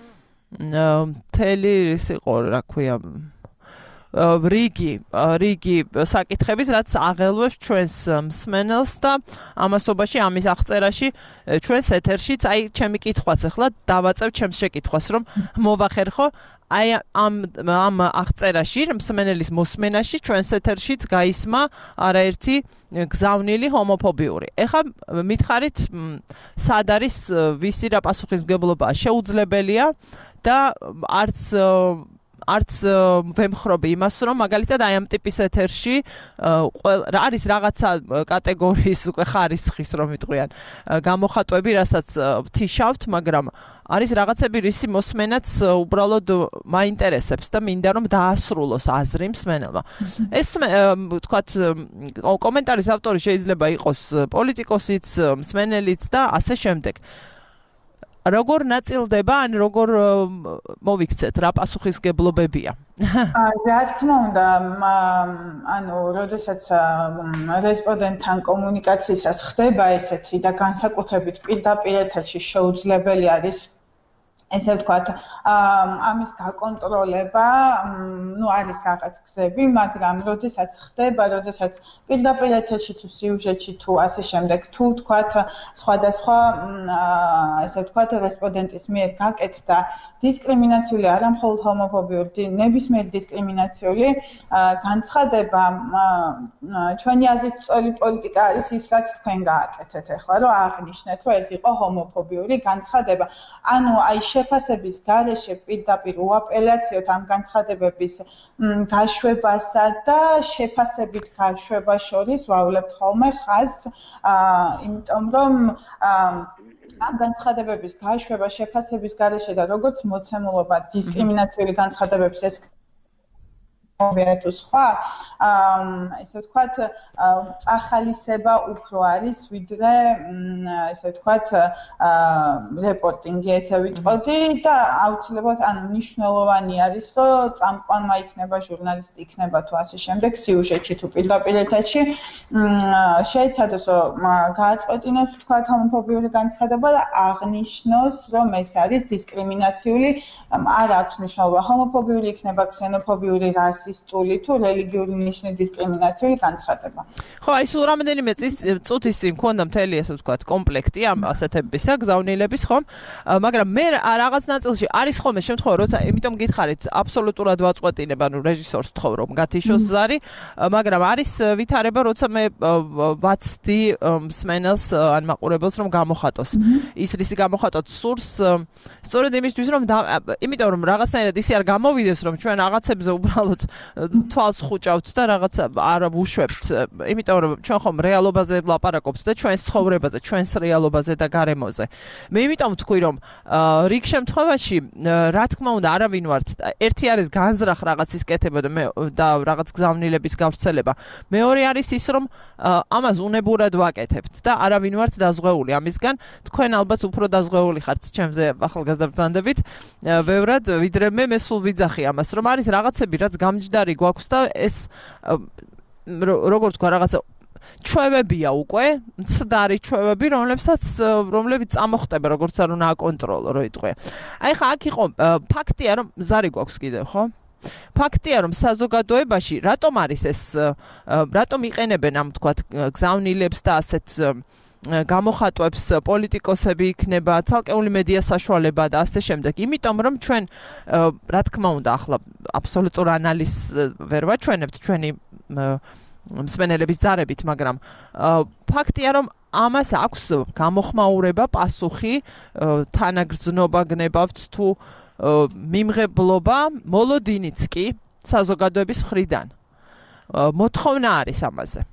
მთელი იყო, რა ქვია, რიგი საკითხების, რაც აღელვებს ჩვენს მსმენელს და ამასობაში ამის აღწერაში ჩვენს ეთერშიც, აი ჩემი კითხვაც ახლა დავაწევ ჩემს შეკითხვას, რომ მოვახერხო აი ამ აღწერაში მსმენელის მოსმენაში ჩვენს ეთერშიც გაისმა არაერთი გზავნილი ჰომოფობიური. ეხლა მითხარით სად არის ვისი რა პასუხისმგებლობაა შეუძლებელია და არც ვემხრობი იმას, რომ მაგალითად აი ამ ტიპის ეთერში არის რაღაცა კატეგორიის უკვე ხარისხის რომ იტყვიან გამოხატვები, რასაც ვთიშავთ, მაგრამ არის რაღაცები, რისი მოსმენაც უბრალოდ მაინტერესებს და მინდა რომ დაასრულოს აზრი მსმენელმა. ეს ვთქვათ, კომენტარის ავტორი შეიძლება იყოს პოლიტიკოსიც, მსმენელიც და ასე შემდეგ. როგორ ნაწილდება, ან როგორ მოვიქცეთ, რა პასუხისგებლობებია? რა თქმა უნდა, ანუ როდესაც რესპონდენტთან კომუნიკაციისას ხდება ესეთი და განსაკუთრებით პირდაპირ ეთერში შეუძლებელი არის ესე ვთქვათ, ამის გაკონტროლება, არის რაღაც გზები, მაგრამ როდესაც ხდება, როდესაც პირდაპირ ეთერში თუ სიუჟეტში თუ ასე შემდეგ, თუ ვთქვათ, სხვადასხვა ესე ვთქვათ, რესპონდენტის მიერ გაკეთდა დისკრიმინაციული, არა მხოლოდ ჰომოფობიური, ნებისმიერი დისკრიმინაციული განცხადება, ჩვენი აზრით სწორი პოლიტიკა არის ის, რაც თქვენ გააკეთეთ ახლა, რომ აღნიშნეთ, რომ ეს იყო ჰომოფობიური განცხადება. ანუ აი შეფასების გარეშე პირდაპირ უაპელაციოთ ამ განცხადებების გაშვებასა და შეფასებით გაშვებას შორის ვავლებთ ხოლმე ხაზს, იმიტომ რომ ამ განცხადებების გაშვება შეფასების გარეშე და როგორც მოცემულობა დისკრიმინაციული განცხადებების ეს თუ სხვა, ესე ვთქვათ, წახალისება უფრო არის, ვიდრე ესე ვთქვათ, რეპორტინგი ესე ვიტყოდი და აუცილებლად ანუ მნიშვნელოვანი არის, რომ წამყვანმა იქნება ჟურნალისტი იქნება თუ ასე შემდეგ, სიუჟეტში თუ პირდაპირ ეთერში შეეცადოს გააწყვეტინოს ვთქვათ ჰომოფობიური განცხადება და აღნიშნოს, რომ ეს არის დისკრიმინაციული, არ აქვს მნიშვნელობა ჰომოფობიური იქნება, ქსენოფობიური, რასისტული რასისტული თუ რელიგიური ნიშნის დისკრიმინაციული განცხადება. ხო, აი სულ რამდენიმე წუთის წინ მქონდა მთელი ასე ვთქვათ კომპლექტი ამ ასეთებისა გზავნილების, ხომ? მაგრამ მე რაღაც ნაწილში არის ხოლმე შემთხვევა, როცა იმიტომ გითხარით აბსოლუტურად ვაწყვეტინება, რეჟისორს თხოვ რომ გათიშოს ზარი, მაგრამ არის ვითარება, როცა მე ვაცდი მსმენელს ან მაყურებელს რომ გამოხატოს. ის რისი გამოხატოთ სურს, სწორედ იმისთვის რომ იმიტომ რომ რაღაცნაირად ისე არ გამოვიდეს რომ ჩვენ რაღაცებზე უბრალოდ თვალს ხუჭავთ და რაღაც არ ვუშვებთ. იმიტომ რომ ჩვენ ხომ რეალობაზე ვლაპარაკობთ და ჩვენს ცხოვრებაზე, ჩვენს რეალობაზე და გარემოზე. მე იმიტომ ვთქვი რომ რიგ შემთხვევაში რა თქმა უნდა არავინ ვართ. ერთი არის განზრახ რაღაცის კეთება და რაღაც გზავნილების გავრცელება. მეორე არის ის რომ ამას უნებურად ვაკეთებთ და არავინ ვართ დაზღვეული ამისგან. თქვენ ალბათ უფრო დაზღვეული ხართ ჩემზე ახალგაზრდა ბრძანდებით. ბევრად ვიდრე მე სულ ვიძახი ამას რომ არის რაღაცები რაც გამჯდარი გვაქვს და ეს როგორ თქვა რაღაცა ჩვევებია უკვე, მცდარი ჩვევები, რომლებიც წამოხტება, როგორც არ უნდა აკონტროლო, რო იტყვია. აი ხა აქ იყო ფაქტია, რომ ზარი გვაქვს კიდევ, ხო? ფაქტია, რომ საზოგადოებაში რატომ არის ეს, რატომ იყენებენ ამ თქვა გზავნილებს და ასეთ გამოხატვებს პოლიტიკოსები იქნება, ცალკეული მედია საშუალება და ასე შემდეგ. იმიტომ რომ ჩვენ რა თქმა უნდა ახლა აბსოლუტურ ანალიზს ვერ ვაჩვენებთ ჩვენი მსმენელების ზარებით, მაგრამ ფაქტია რომ ამას აქვს გამოხმაურება, პასუხი, თანაგრძნობა გნებავთ თუ მიმღებლობა, მოლოდინიც კი საზოგადოების მხრიდან. მოთხოვნა არის ამაზე.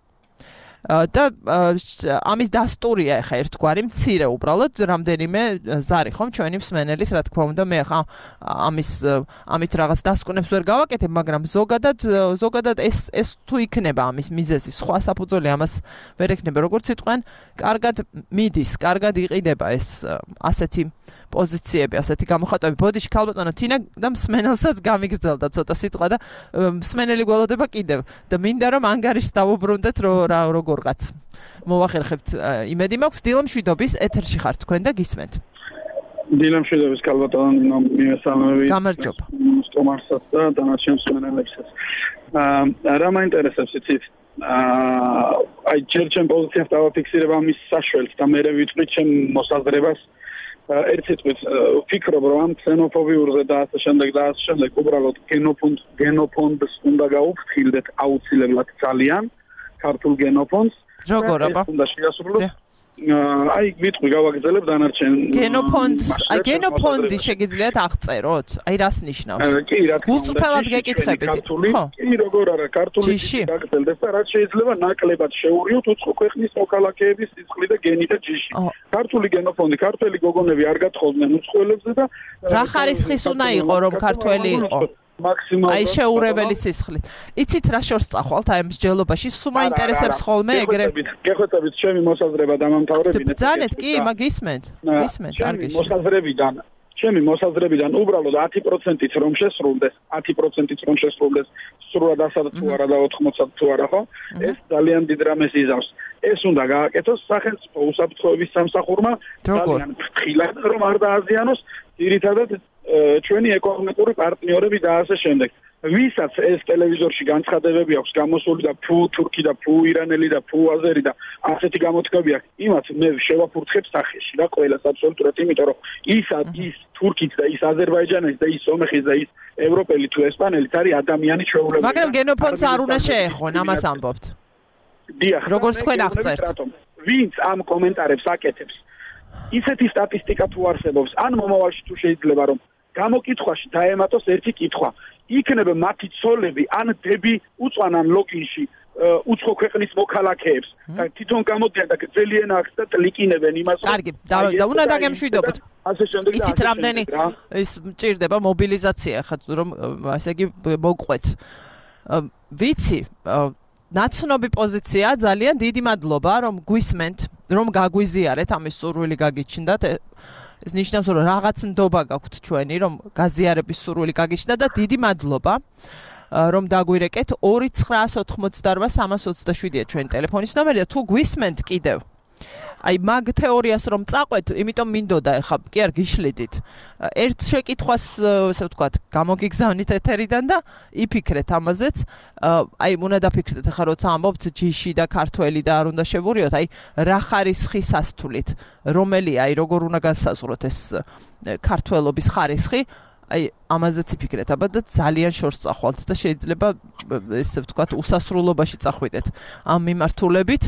და ამის დასტურია ახლა ერთგვარი მცირე უბრალოდ რამდენიმე ზარი ხომ ჩვენი მსმენელის რა თქმა უნდა მე ხა ამით რაღაც დასკვნებს ვერ გავაკეთებ მაგრამ ზოგადად ეს თუ იქნება ამის მიზეზი სხვა საფუძველი ამას ვერ ექნება როგორც იტყვენ კარგად მიდის კარგად იყიდება ეს ასეთი პოზიციები ასეთი გამოხატვები ბოდიში ქალბატონო თინა და მსმენელსაც გამიგრძელდა ცოტა სიტყვა და მსმენელი გველოდება კიდევ და მინდა რომ ანგარიშს დავუბრუნდეთ როგორღაც მოვახერხებთ იმედი მაქვს დილამშვიდობის ეთერში ხართ თქვენ და გისმენთ დილამშვიდობის ქალბატონო მიესალმები გამარჯობა სტომარსაც და დანარჩენ მსმენელებსაც რა მაინტერესებს იცით აი ჯერ პოზიციას დავაფიქსირებ ამის საშუალებით და მე ვიტყვი ჩემ მოსაზრებას ერთი თვით ვფიქრობ რომ ამ ქსენოფობიურზე და ასე შემდეგ უბრალოდ გენოფონდს უნდა გაუფრთხილდეთ აუცილებლად ძალიან ქართულ გენოფონდს როგორ აბა უნდა შეასრულოს აი ვიტყვი გავაგრძელებ დანარჩენ გენოფონდი შეგიძლიათ აღწეროთ აი რას ნიშნავს კი რა თქმა უნდა გულწრფელად გეკითხებით ხო კი როგორ არა ქართული გაგრძელდეს და რაც შეიძლება ნაკლებად შეურიოთ უცხო ქვეყნის მოქალაქეების სიცხლე და გენი და ჯიში ქართული გენოფონდი ქართველი გოგონები არ გათხოვდნენ უცხოელებზე და რა ხარისხის უნდა იყო რომ ქართველი იყო აი შეურებელი სისხლით. იცით რა შორს წახვალთ აი ამ მსჯელობაში? სულ მაინტერესებს ხოლმე ეგრე. გეხვეწებით ჩემი მოსაზრება დამამთავრებინეთ. ბრძანეთ კი, გისმენთ. კარგი. ჩემი მოსაზრებიდან უბრალოდ 10%-ით რომ შესრულდეს, სრულად 100 თუ არა და 80 თუ არა, ხო? ეს ძალიან დიდ რამეს იზავს. ეს უნდა გააკეთოს სახელმწიფო უსაფრთხოების სამსახურმა ძალიან ფრთხილად რომ არ დააზიანოს ძირითადად ჩვენი ეკონომიკური პარტნიორები და ასე შემდეგ. ვისაც ეს ტელევიზორში განცხადებები აქვს გამოსული და ფუ თურქი და ფუ ირანელი და ფუ აზერი და ასეთი გამოთქმები აქვს, იმათ მე შევაფურთხებ სახეში და ყველას აბსოლუტურად, იმიტომ რომ ის თურქიც და ის აზერბაიჯანელი და ის სომეხიც და ის ევროპელი თუ ესპანელიც არის ადამიანი ჩვეულებრივი. მაგრამ გენოფონდს არ უნდა შეეხონ, ამას ამბობთ. დიახ, როგორც თქვენ აღწერთ. ვინც ამ კომენტარებს აკეთებს, ისეთი სტატისტიკა თუ არსებობს, ან მომავალში თუ შეიძლება რომ გამოკითხვაში დაემატოს ერთი კითხვა. იქნება მათი ცოლები ან დები უწვანან ლოგინში უცხო ქვეყნის მოქალაქეებს და თვითონ გამოდიან და გძელიან აქ და ტლიკინებენ იმას. კარგი, და უნდა დაგემშვიდობთ. ასე შემდეგ და იცით რამდენი ის მჭირდება მობილიზაცია ხა რომ ასე იგი მოგყვეთ. ვიცი ნაცნობი პოზიცია ძალიან დიდი მადლობა რომ გვისმენთ რომ გაგვიზიარეთ ამის სურვილი გაგიჩნდათ ეს ნიშნავს რომ რაღაც ნდობა გაქვთ ჩვენი რომ გაზიარების სურვილი გაგიჩნდა და დიდი მადლობა რომ დაგვირეკეთ 2988 327-ია ჩვენი ტელეფონის ნომერი და თუ გვისმენთ კიდევ აი მაგ თეორიას რომ წაყვეთ, იმიტომ მინდოდა ეხა კი არ გიშლიდით. ერთ შეკითხვას, ესე ვთქვათ, გამოგიგზავნით ეთერიდან და იფიქრეთ ამაზეც. აი უნდა დაფიქრდეთ ეხა როცა ამბობთ ჯიში და ქართველი და არ უნდა შევურიოთ, აი რა ხარისხი სასთვლით, რომელია, აი როგორ უნდა განსაზღვროთ ეს ქართველობის ხარისხი. აი ამაზეც იფიქრეთ, აბა და ძალიან შორს წახვალთ და შეიძლება ესე ვთქვათ უსასრულობაში წახვიდეთ ამ მიმართულებით.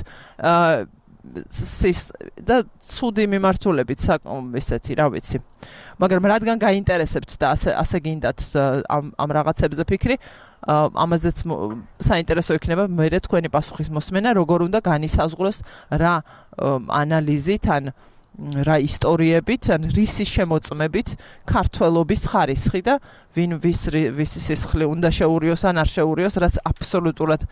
და ცუდი მიმართულებით ესეთი, რა ვიცი. მაგრამ რადგან გაინტერესებთ და ასე გინდათ ამ რაღაცებზე ფიქრი, ამაზეც საინტერესო იქნება მე თქვენი პასუხის მოსმენა, როგორ უნდა განისაზღვროს რა ანალიზით ან რა ისტორიებით, ან რისი შემოწმებით ქართველობის ხარისხი და ვის სისხლი უნდა შეურიოს ან არ შეურიოს, რაც აბსოლუტურად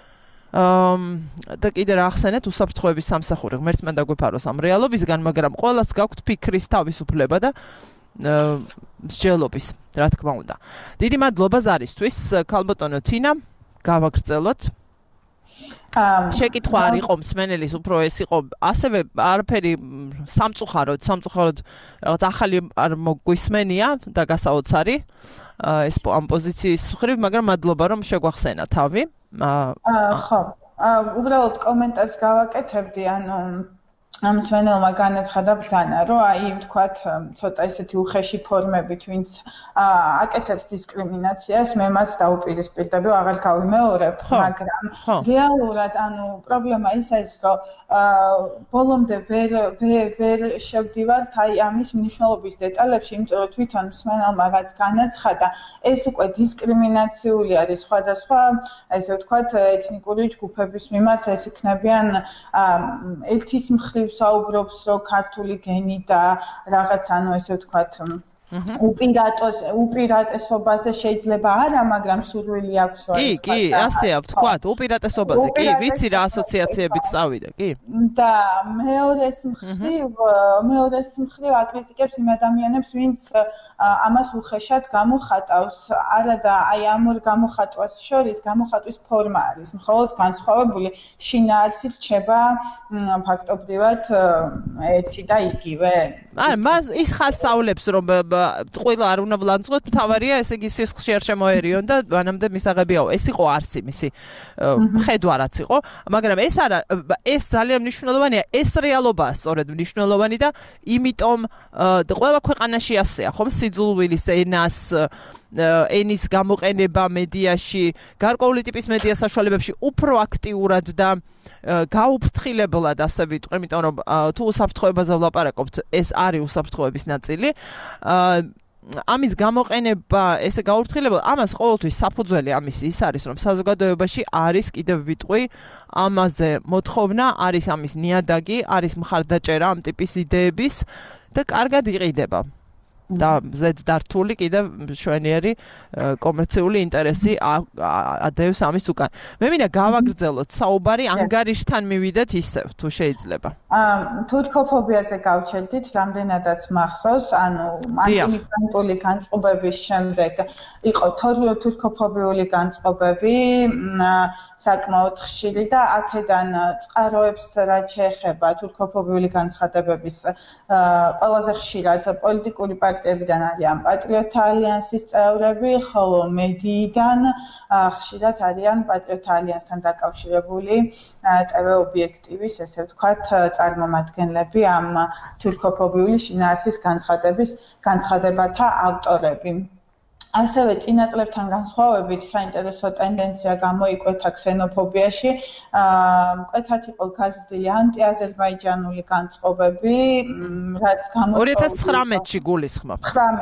და კიდე რა ახსენეთ უსაფრთხოების სამსახური ღმერთმა დაგვეფაროს ამ რეალობისგან, მაგრამ ყველას გაქვთ ფიქრის თავისუფლება და მსჯელობის, რა თქმა უნდა. დიდი მადლობა ზარისთვის, ქალბატონო თინა, გავაგრძელოთ. შეკითხვა არ იყო მსმენელის, უფრო ეს იყო ასევე არაფერი სამწუხაროდ რაღაც ახალი არ მოგვისმენია და გასაოცარი ეს ამ პოზიციის ხრივ, მაგრამ მადლობა რომ შეგვახსენა თავი. ხო, უბრალოდ კომენტარს გავაკეთებდი, ანუ მსმენელმა განაცხადა ბრძანა, რომ აი ვთქვათ, ცოტა ისეთი უხეში ფორმებით, ვინც აკეთებს დისკრიმინაციას, მე მას დაუპირისპირდები, აღარ გავიმეორებ, მაგრამ რეალურად, ანუ პრობლემა ის არის, რომ ბოლომდე ვერ შევდივართ აი ამის მნიშვნელობის დეტალებში, იმიტომ რომ თვითონ მსმენელმა რაც განაცხადა, ეს უკვე დისკრიმინაციული არის სხვადასხვა, ესე ვთქვათ, ეთნიკური ჯგუფების მიმართ, ეს იქნებიან ერთის მხრივ საუბრობს, რომ ქართული გენი და რაღაც, ანუ ესე ვთქვათ, უპირატესობაზე შეიძლება არა, მაგრამ სურვილი აქვს, რომ კი, ასეა ვთქვათ, უპირატესობაზე, კი, ვიცი რა ასოციაციებით წავიდა, კი. და მეორეს მხრივ აკრიტიკებს იმ ადამიანებს, ვინც ამას უხეშად გამოხატავს, არა და აი ამ ორ გამოხატვას შორის გამოხატვის ფორმა არის მხოლოდ განსხვავებული, შინაარსი რჩება ფაქტობრივად ერთი და იგივე. მას ის ხასწავლებს, რომ ყველა არ უნდა ვლანძღოთ, მთავარია ესე იგი სისხლში არ შემოერიონ და მანამდე მისაღებიაო. ეს იყო არსი მისი ხედვა რაც იყო, მაგრამ ეს არა, ეს ძალიან მნიშვნელოვანია, ეს რეალობაა სწორედ მნიშვნელოვანი და იმიტომ ყველა ქვეყანაში ასეა, ხომ? სიძულვილის ენის გამოყენება მედიაში, გარკვეული ტიპის მედია საშუალებებში უფრო აქტიურად და გაუფრთხილებლად ასე ვიტყვი, იმიტომ რომ თუ უსაფრთხოებაზე ვლაპარაკობთ, ეს არის უსაფრთხოების ნაწილი. ამის გამოყენება, ესე გაუფრთხილებლად, ამას ყოველთვის საფუძველი ამის ის არის, რომ საზოგადოებაში არის კიდევ ვიტყვი ამაზე მოთხოვნა, არის ამის ნიადაგი, არის მხარდაჭერა ამ ტიპის იდეების და კარგად იყიდება. და ზედ დართული კიდევ შვენიერი კომერციული ინტერესი ადევს ამის უკან. მე მინდა გავაგრძელოთ საუბარი ანგარიშთან მივიდეთ ისევ, თუ შეიძლება. თურქოფობიაზე გავჩერდით, რამდენადაც მახსოვს, ანუ ანტიმიგრანტული განწყობების შემდეგ იყო თურქოფობიული განწყობები, საკმაოდ ხშირი და აქედან წყაროებს რაც შეეხება თურქოფობიული განცხადებების ყველაზე ხშირად პოლიტიკური პარტიებიდან არიან პატრიოტთა ალიანსის წევრები, ხოლო მედიიდან ხშირად არიან პატრიოტთა ალიანსთან დაკავშირებული TV ობიექტივის, ესე ვთქვათ, წარმომადგენლები, ამ თურქოფობიული შინაარსის განცხადებათა ავტორები. ასევე წინა წლებთან განსხვავებით საინტერესო ტენდენცია გამოიკვეთა ქსენოფობიაში, მკვეთრად იყო გაზრდილი ანტიაზერბაიჯანული განწყობები, რაც 2019-ში გულისხმობ.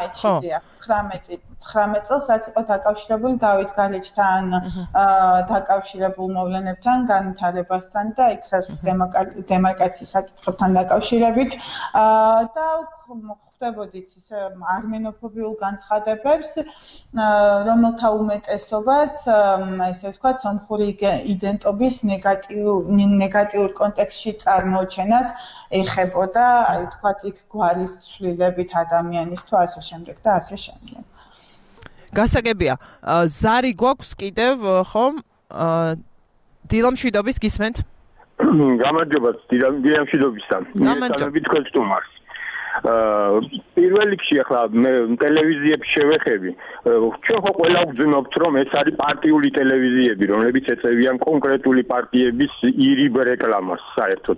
19 წელს, რაც იყო დაკავშირებული დავით გალიჩთან დაკავშირებულ მოვლენებთან, განვითარებასთან და ექსასის დემარკაციის საკითხებთან დაკავშირებით და ხვდებოდით ისე არმენოფობიულ განცხადებებს, რომელთა უმეტესობაც, ესე ვთქვათ, სომხური იდენტობის ნეგატიურ კონტექსტში წარმოჩენას ეხებოდა, აი ვთქვათ, იქ გვარის ცვლილებით ადამიანის თუ ასე შემდეგ და ასე შემდეგ. გასაგებია, ზარი გვაქვს კიდევ, ხომ? დილა მშვიდობის, გისმენთ? გამარჯობა დიამშვიდობისა. მე თქვენ სტუმარს. პირველ რიგში ახლა მე ტელევიზიებს შევეხები. ჩვენ ხო ყველა ვგრძნობთ, რომ ეს არის პარტიული ტელევიზიები, რომლებიც ეწევიან კონკრეტული პარტიების ირიბ რეკლამას საერთოდ.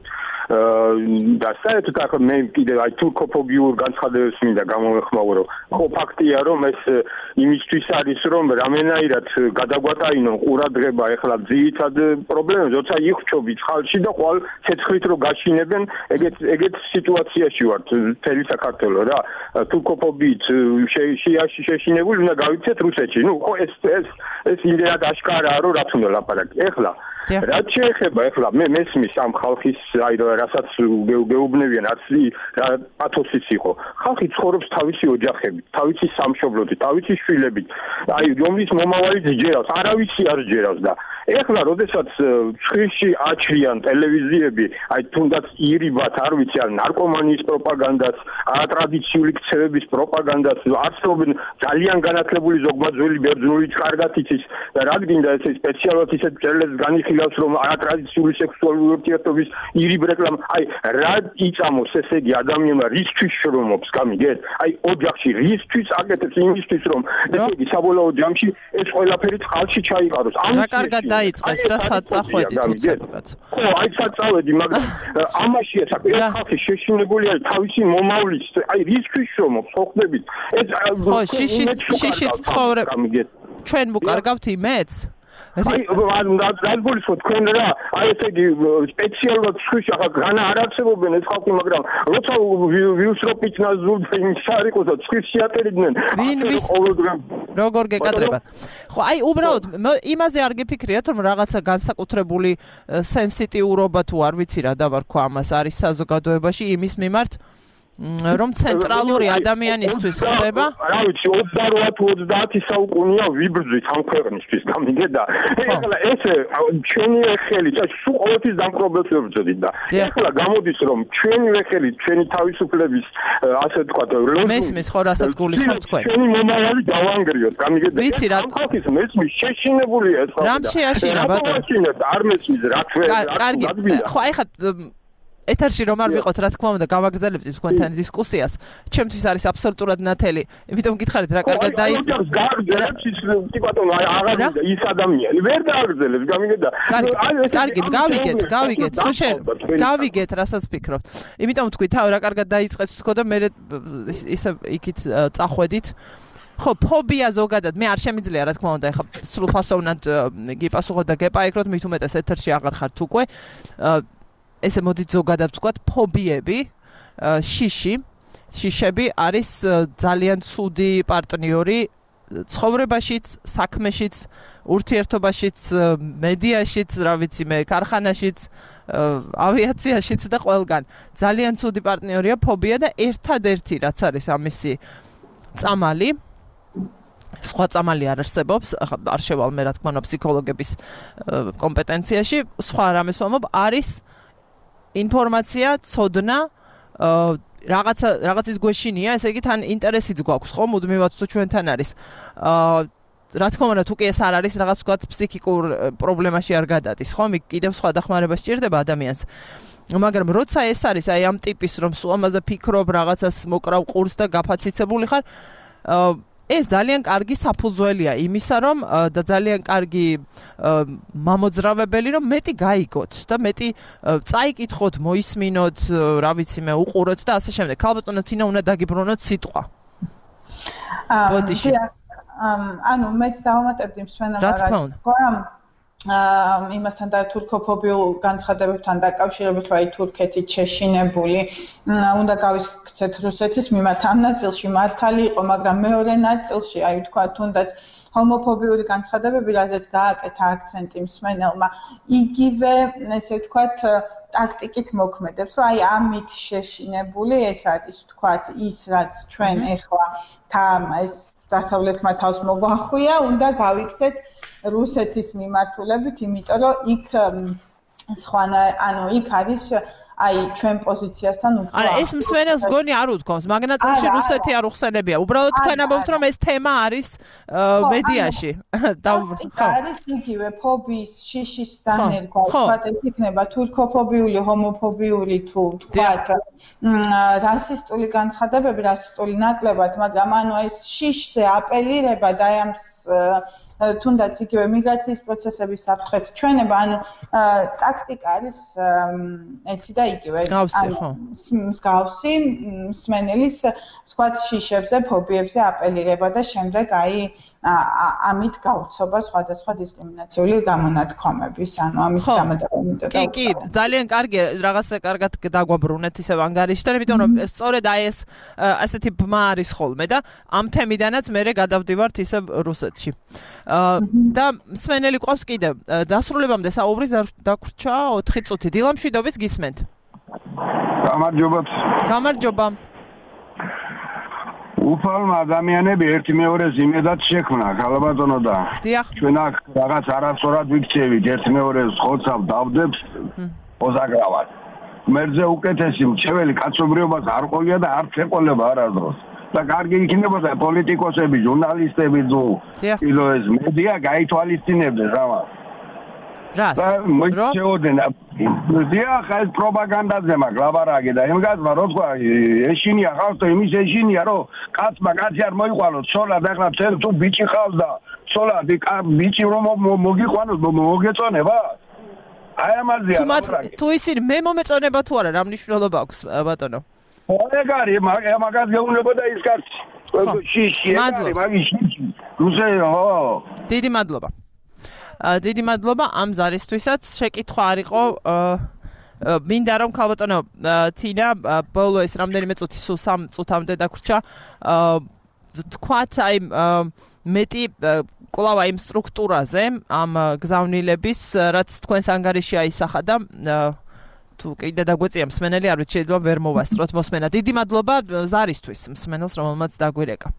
და საერთოდ ახლა მე კიდე აი თურქოფობიურ განცხადებებს მინდა გამოვეხმაურო. ხო ფაქტია, რომ ეს იმისთვის არის, რომ რამენაირად გადაგვატაინონ ყურადღება ახლა ძირითად პრობლემებს, როცა იხრჩობით ხალხში და ყოველ ცეცხლით რო გაშინებენ, ეგეთ სიტუაციაში ვართ მთელი საქართველო რა. თურქოფობიით შეშინებული უნდა გავიქცეთ რუსეთში. ნუ ხო ეს იმდენად აშკარაა, რომ რაც უნდა ლაპარაკი. ეხლა რაც შეეხება ახლა მე მესმის ამ ხალხის აი რასაც გეუბნებიან რა პათოსიც იყო ხალხი ცხოვრობს თავისი ოჯახებით თავისი სამშობლოთი თავისი შვილებით აი რომლის მომავალი ჯერავს არავისი არ ჯერავს და ეხლა როდესაც ცხრილში აჩრიან ტელევიზიები აი თუნდაც ირიბათ არ ვიცი არ ნარკომანიის პროპაგანდას ტრადიციული ქცევების პროპაგანდას არსებობენ ძალიან განათლებული ზოგმაძველი ბერძნულიც კარგად იცის და რადგინდა ეს სპეციალურად ისეთ წერილებს განიხილავს რომ ტრადიციული სექსუალური ურთიერთობის ირიბ რეკლამა აი რა იწამოს ესე იგი ადამიანმა რისთვის შრომობს გამიგეთ აი ოჯახში რისთვის აკეთებს იმისთვის რომ ესე იგი საბოლოო ჯამში ეს ყველაფერი წყალში ჩაიყაროს რა კარგად დაიწყეს და საწახვედით უცებად ხო აი საწავედი მაგრამ ამაშია საქმე ხალხი შეშინებული არის თავისი მომავლის აი რისთვის შრომობს ხო ხდებით ეს ხო შიშით ცხოვრებ ჩვენ ვუკარგავთ იმედს აი რადგან თქვენ რა აი ესე იგი სპეციალურად სხვისი ახლა განა არ არსებობენ ეს ხალხი მაგრამ როცა ვიუსროპიჩნა ზურდა იმის არ იყოს და სხვისი ატერიდნენ როგორ გეკადრებათ ხო აი უბრალოდ იმაზე არ გიფიქრიათ რომ რაღაცა განსაკუთრებული სენსიტიურობა თუ არ ვიცი რა დავარქვა ამას არის საზოგადოებაში იმის მიმართ რომ ცენტრალური ადამიანისთვის ხდება რა ვიცი 28 თუ 30 საუკუნეა ვიბრძვით ამ ქვეყნისთვის გამიგედა ეხლა ეს ჩვენი ხელი სულ ყოველთვის დამპყრობელს ვებრძოდით და ეხლა გამოდის რომ ჩვენი ხელი ჩვენი თავისუფლების ასე ვთქვათ მესმის ხო რასაც გულისხმობთ თქვენ ჩვენი მომავალი დავანგრიოთ გამიგედა ვიცი რა ხალხის მესმის შეშინებულია ეს ხალხი რამ შეაშინა ბატონო არ მესმის რა ჩვენ კარგი ხო აი ხა ეთერში რომ არ ვიყოთ რა თქმა უნდა გავაგრძელებთ თქვენთან დისკუსიას ჩემთვის არის აბსოლუტურად ნათელი იმიტომ გითხარით რა კარგად დაიწყო ის ადამიანი ვერ დააგრძელებს გამიგედა კარგი გავიგეთ თუ შენ გავიგეთ რასაც ფიქრობთ იმიტომ თქვი თავ რა კარგად დაიწყეთ თქო და მე ისე იქით წახვედით ხო ფობია ზოგადად მე არ შემიძლია რა თქმა უნდა ეხა სრულფასოვნად გიპასუხოთ და გეპაიკროთ მით უმეტეს ეთერში აღარ ხართ უკვე ესე მოდით ზოგადად ვთქვათ ფობიები შიშები არის ძალიან ცუდი პარტნიორი ცხოვრებაშიც საქმეშიც ურთიერთობაშიც მედიაშიც რა ვიცი მე ქარხანაშიც ავიაციაშიც და ყველგან ძალიან ცუდი პარტნიორია ფობია და ერთადერთი რაც არის ამისი წამალი სხვა წამალი არ არსებობს არ შევალ მე რა თქმა უნდა ფსიქოლოგების კომპეტენციაში სხვა რამეს ვამბობ არის ინფორმაცია, ცოდნა, რაღაცის გვეშინია, ესე იგი თან ინტერესიც გვაქვს, ხო, მუდმივად თუ ჩვენთან არის. რა თქმა უნდა, თუ კი ეს არ არის, რაღაც ვთქვათ, ფსიქიკურ პრობლემაში არ გადადის, ხო? კიდევ სხვა დახმარება სჭირდება ადამიანს. მაგრამ როცა ეს არის, აი ამ ტიპის, რომ სულ ამაზე ფიქრობ, რაღაცას მოკრავ ყურს და გაფაციცებული ხარ, ეს ძალიან კარგი საფუძველია იმისა, რომ და ძალიან კარგი მამოძრავებელი, რომ მეტი გაიგოთ და მეტი წაიკითხოთ, მოისმინოთ, რა ვიცი მე, უყუროთ და ასე შემდეგ. ქალბატონო თინა უნდა დაგიბრუნოთ სიტყვა. ბოდიში. ანუ მეც დავამატებდი მსვენელად. იმასთან და თურქოფობიურ განცხადებებთან დაკავშირებით, რომ აი თურქეთით შეშინებული უნდა გავიქცეთ რუსეთის მიმართ ამ ნაწილში მართალი იყო, მაგრამ მეორე ნაწილში აი თქვა თუნდაც ჰომოფობიური განცხადებები, რაზეც გააკეთა აქცენტი მსმენელმა, იგივე ესე ვთქვათ ტაქტიკით მოქმედებს, რომ აი ამით შეშინებული ეს არის ვთქვათ ის რაც ჩვენ ეხლა ეს დასავლეთმა თავს მოგვახვია, უნდა გავიქცეთ რუსეთის მიმართულებით, იმიტომ რომ იქ იქ არის აი ჩვენ პოზიციასთან უფრო არა ეს მსმენელს გონი არ უთქვამს მაგნაცილში რუსეთი არ უხსენებია უბრალოდ თქვენ ამბობთ რომ ეს თემა არის მედიაში არის იგივე ფობის შიშის დანერგვა ვთქვათ ეს იქნება თურქოფობიული ჰომოფობიული თუ ვთქვათ რასისტული განცხადებები რასისტული ნაკლებად მაგრამ ანუ ეს შიშზე აპელირება და ამ თუნდაც იგივე მიგრაციის პროცესების საფრთხეთ ჩვენება ანუ ტაქტიკა არის ერთი და იგივე მსგავსი მსმენელის ვთქვათ შიშებზე ფობიებზე აპელირება და შემდეგ აი ამით გავრცობა სხვადასხვა დისკრიმინაციული გამონათქვამების ანუ ამის გამოდაყენება კი ძალიან კარგი რაღაცა კარგად დაგვაბრუნეთ ისევ ანგარიშთან იმიტომ რომ სწორედ აი ეს ასეთი ბმა არის ხოლმე და ამ თემიდანაც მე გადავდივართ ისევ რუსეთში და მსმენელი ყავს კიდევ დასრულებამდე საუბრის დაგვრჩა 4 წუთი დილამშვიდობის გისმენთ გამარჯობა უფალმა ადამიანები ერთი მეორეს იმედად შექმნა ხალბატონო და ჩვენ აქ რაღაც არასწორად ვიქცევით ერთი მეორეს ხოცავ დავდებს ოზაგრავად მერზე უკეთესი მრჩეველი კაცობრიობას არ ყოლია და არც ეყოლება არასდროს და კარგი იქნებოდა პოლიტიკოსები ჟურნალისტები თუ ეს მედია გაითვალისწინებდეს ამას რას მოიწეოდნენ დიახ ეს პროპაგანდაზე მაგ ლაბარაკი და იმგაზმა რო თქვა ეშინია ხალხო იმის ეშინია რომ კაცმა კაცი არ მოიყვანოს ცოლად ახლა წელ თუ ბიჭი ხავს და ცოლად ბიჭი რომ მოგიყვანოს მოგეწონება აი ამაზეა ლაბარაკი თუ ისინი მე მომეწონება თუ არა რა მნიშვნელობა აქვს ბატონო ეგარი მაგას გეუბნებოდა ის კაცი შიში ეგარი მაგის შიში რუსეთო დიდი მადლობა ამ ზარისთვისაც შეკითხვა არ იყო მინდა რომ ქალბატონო თინა ბოლო ეს რამდენიმე წუთი სულ 3 წუთამდე დაგვრჩა თქვათ აი მეტი კვლავ იმ სტრუქტურაზე ამ გზავნილების რაც თქვენს ანგარიში აისახა და თუ კიდე დაგვეწია მსმენელი არ ვიცი შეიძლება ვერ მოვასწროთ მოსმენა დიდი მადლობა ზარისთვის მსმენელს რომელმაც დაგვირეკა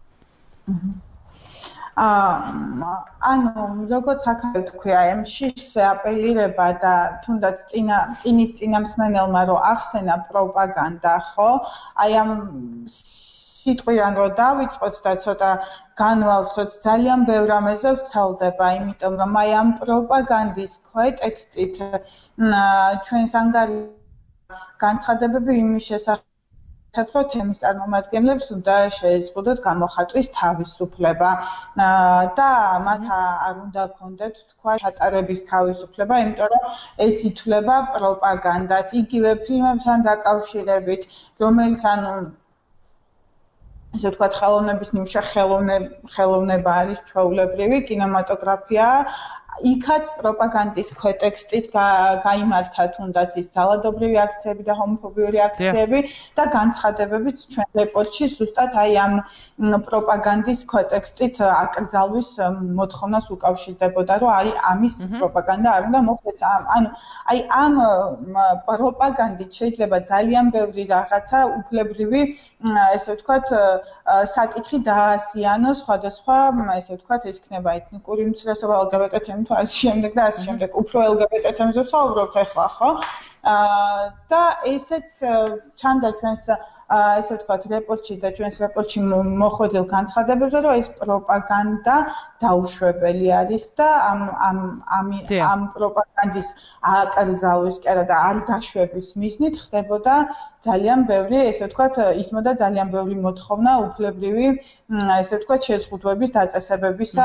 ანუ როგორც აქ თქვია ამ შიშზე აპელირება და თუნდაც წინის წინამსმენელმა რომ ახსენა პროპაგანდა ხო აი ამ სიტყვიდან რომ დავიწყოთ და ცოტა განვავსოთ ძალიან ბევრ რამეზე ვრცელდება იმიტომ რომ აი ამ პროპაგანდის ქვეტექსტით ჩვენს განცხადებები იმის შესახებ თეთრო თემის წარმომადგენლებს უნდა შეეზღუდოთ გამოხატვის თავისუფლება და მათ არ უნდა ქონდეთ თქვა ჩატარების თავისუფლება, იმიტომ რომ ეს ითვლება პროპაგანდად, იგივე ფილმებთან დაკავშირებით, რომელიც ანუ ესე ვთქვათ ხელოვნების ნიმუშა ხელოვნება არის ჩვეულებრივი კინემატოგრაფია იქაც პროპაგანდის ქვეტექსტით გაიმართა თუნდაც ის ძალადობრივი აქციები და ჰომოფობიური აქციები და განცხადებებიც ჩვენ რეპორტში ზუსტად აი ამ პროპაგანდის ქვეტექსტით აკრძალვის მოთხოვნას უკავშირდებოდა რომ აი ამის პროპაგანდა არ უნდა მოხდეს ანუ აი ამ პროპაგანდით შეიძლება ძალიან ბევრი რაღაცა უფლებრივი ესე ვთქვათ საკითხი დაასიანოს სხვადასხვა ესე ვთქვათ ეს იქნება ეთნიკური უმცირესობა LGBT თემი თუ ასე შემდეგ და ასე შემდეგ უფრო LGBT თემებზე ვსაუბრობთ ახლა ხო და ესეც ჩანდა ჩვენს ესე ვთქვათ რეპორტში და ჩვენს რეპორტში მოხვედრილ განცხადებებზე რომ ეს პროპაგანდა დაუშვებელი არის და ამ პროპაგანდის აკრძალვის კი არა და არ დაშვების მიზნით ხდებოდა ძალიან ბევრი ესე ვთქვათ ისმოდა ძალიან ბევრი მოთხოვნა უფლებრივი ესე ვთქვათ შეზღუდვების დაწესებებისა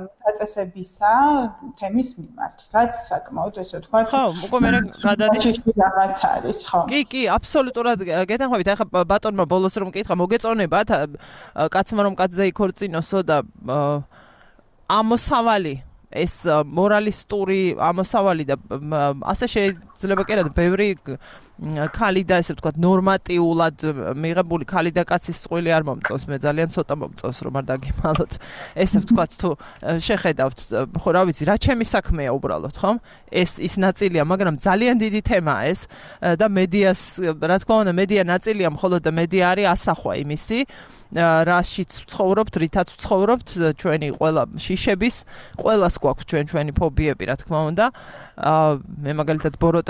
თემის მიმართ რაც საკმაოდ ესე ვთქვათ ხო უკვე მე გადადის რაღაც არის ხო კი აბსოლუტურად გეთანხმებით ახლა ბატონმა ბოლოს რომ მკითხა მოგეწონებათ კაცმა რომ კაცზე იქორწინოსო და ამოსავალი ეს მორალისტური ამოსავალი და ასე შეიძლება კი არა ბევრი ქალი და ესე ვთქვათ ნორმატიულად მიღებული ქალი და კაცის წყვილი არ მომწონს მე ძალიან ცოტა მომწონს რომ არ დაგიმალოთ ესე ვთქვათ თუ შეხედავთ ხო რა ვიცი რა ჩემი საქმეა უბრალოდ ხომ ეს ის ნაწილია მაგრამ ძალიან დიდი თემაა ეს და მედიას რა თქმა უნდა მედია ნაწილია მხოლოდ და მედია არის ასახვა იმისი რაშიც ვცხოვრობთ რითაც ვცხოვრობთ ჩვენი ყველა შიშების ყველას გვაქვს ჩვენი ფობიები რა თქმა უნდა მე მაგალითად ბოროტე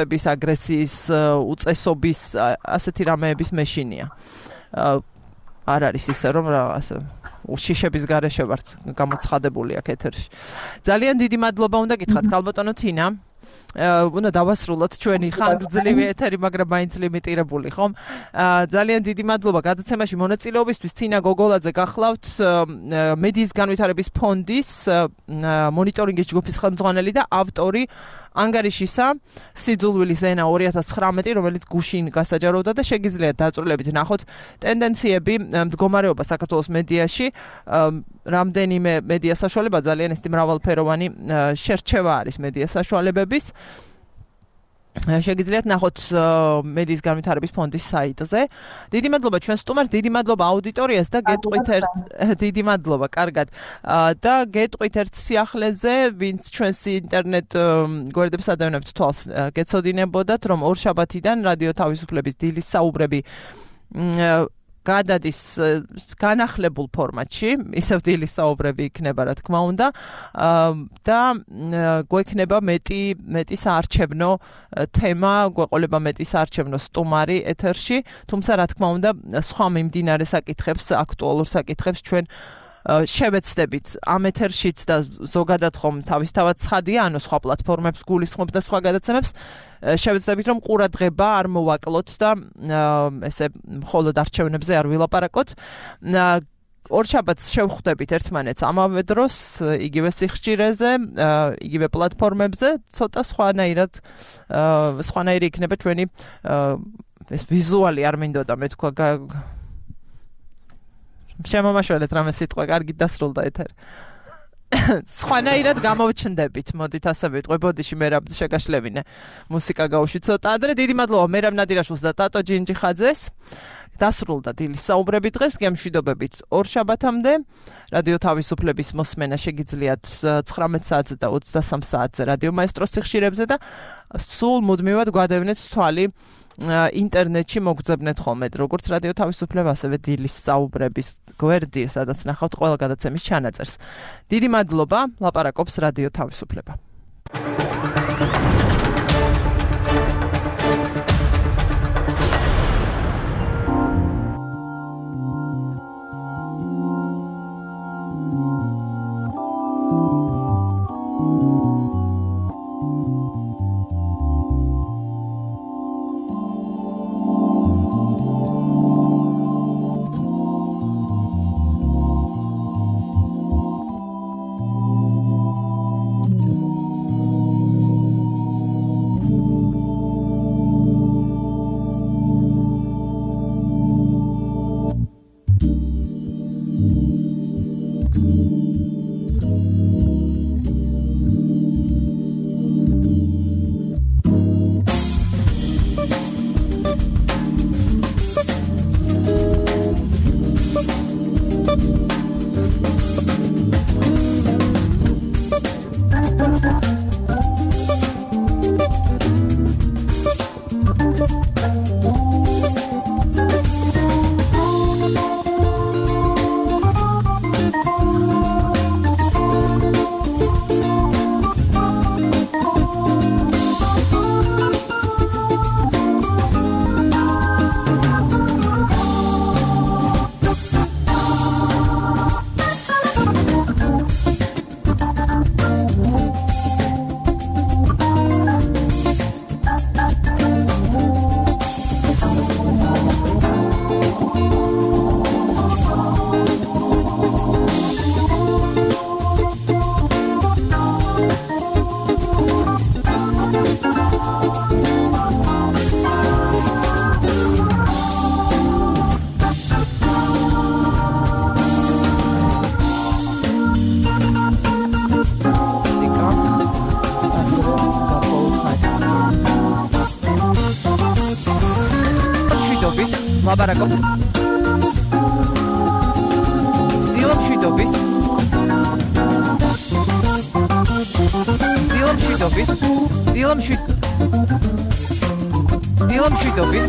ბოიკოტების, აგრესიის, უწესობის, ასეთი რამეების მეშინია. არ არის ისე რომ ასე უშიშების გარეშე ვართ გამოცხადებული აქ ეთერში. ძალიან დიდი მადლობა უნდა გითხრათ ქალბატონო თინა. უნდა დავასრულოთ ჩვენი ხანგრძლივი ეთერი, მაგრამ მაინც ლიმიტირებული ხომ? ძალიან დიდი მადლობა გადაცემაში მონაწილეობისთვის. თინა გოგოლაძე გახლავთ მედიის განვითარების ფონდის მონიტორინგის ჯგუფის ხელმძღვანელი და ავტორი ანგარიშისა სიძულვილის ენა 2019, რომელიც გუშინ გასაჯაროვდა და შეგიძლიათ დაწვრილებით ნახოთ ტენდენციები, მდგომარეობა საქართველოს მედიაში, რამდენიმე მედია საშუალება, ძალიან ისეთი მრავალფეროვანი შერჩევა არის მედია საშუალებების. შეგიძლიათ ნახოთ მედიის განვითარების ფონდის საიტზე. დიდი მადლობა ჩვენ სტუმარს, დიდი მადლობა აუდიტორიას და გეტყვით დიდი მადლობა, კარგად. და გეტყვით ერთ სიახლეზე, ვინც ჩვენს ინტერნეტ გვერდებს ადევნებთ თვალს, გეცოდინებოდათ, რომ ორშაბათიდან რადიო თავისუფლების დილის საუბრები გადადის განახლებულ ფორმატში, ისევ დილის საუბრები იქნება, რა თქმა უნდა, და გვექნება მეტი საარჩევნო თემა, გვეყოლება მეტი საარჩევნო სტუმარი ეთერში, თუმცა რა თქმა უნდა, სხვა მიმდინარე საკითხებს, აქტუალურ საკითხებს ჩვენ შევეცდებით ამ ეთერშიც და ზოგადად ხომ თავისთავად ცხადია, ანუ სხვა პლატფორმებს გულისხმობ და სხვა გადაცემებს შევეცდებით რომ ყურადღება არ მოვაკლოთ და ესე მხოლოდ არჩევნებზე არ ვილაპარაკოთ. ორშაბათს შევხვდებით ერთმანეთს ამავე დროს იგივე სიხშირეზე, იგივე პლატფორმებზე, ცოტა სხვანაირი იქნება ჩვენი ეს ვიზუალი არ მინდოდა მე თქვა შემომაშველეთ რამე სიტყვა, კარგი დასრულდა ეთერი. სხვანაირად გამოვჩნდებით, მოდით ასე ვიტყვი, ბოდიში მერაბ შეგაშლევინე. მუსიკა გავუშვი ცოტა ადრე. დიდი მადლობა მერაბ ნადირაშვილს და ტატო ჯინჯიხაძეს. დასრულდა დილის საუბრები დღეს, გემშვიდობებით ორშაბათამდე. რადიო თავისუფლების მოსმენა შეგიძლიათ 19 საათზე და 23 საათზე რადიო მაესტროს სიხშირებზე და სულ მუდმივად გვადევნეთ თვალი ინტერნეტში მოგძებნეთ ხოლმე, როგორც რადიო თავისუფლება, ასევე დილის საუბრების გვერდი, სადაც ნახავთ ყველა გადაცემის ჩანაწერს. დიდი მადლობა, ლაპარაკობს რადიო თავისუფლება. ლაპარაკობ. დილამშვიდობის. დილამშვიდობის. დილამშვიდობის.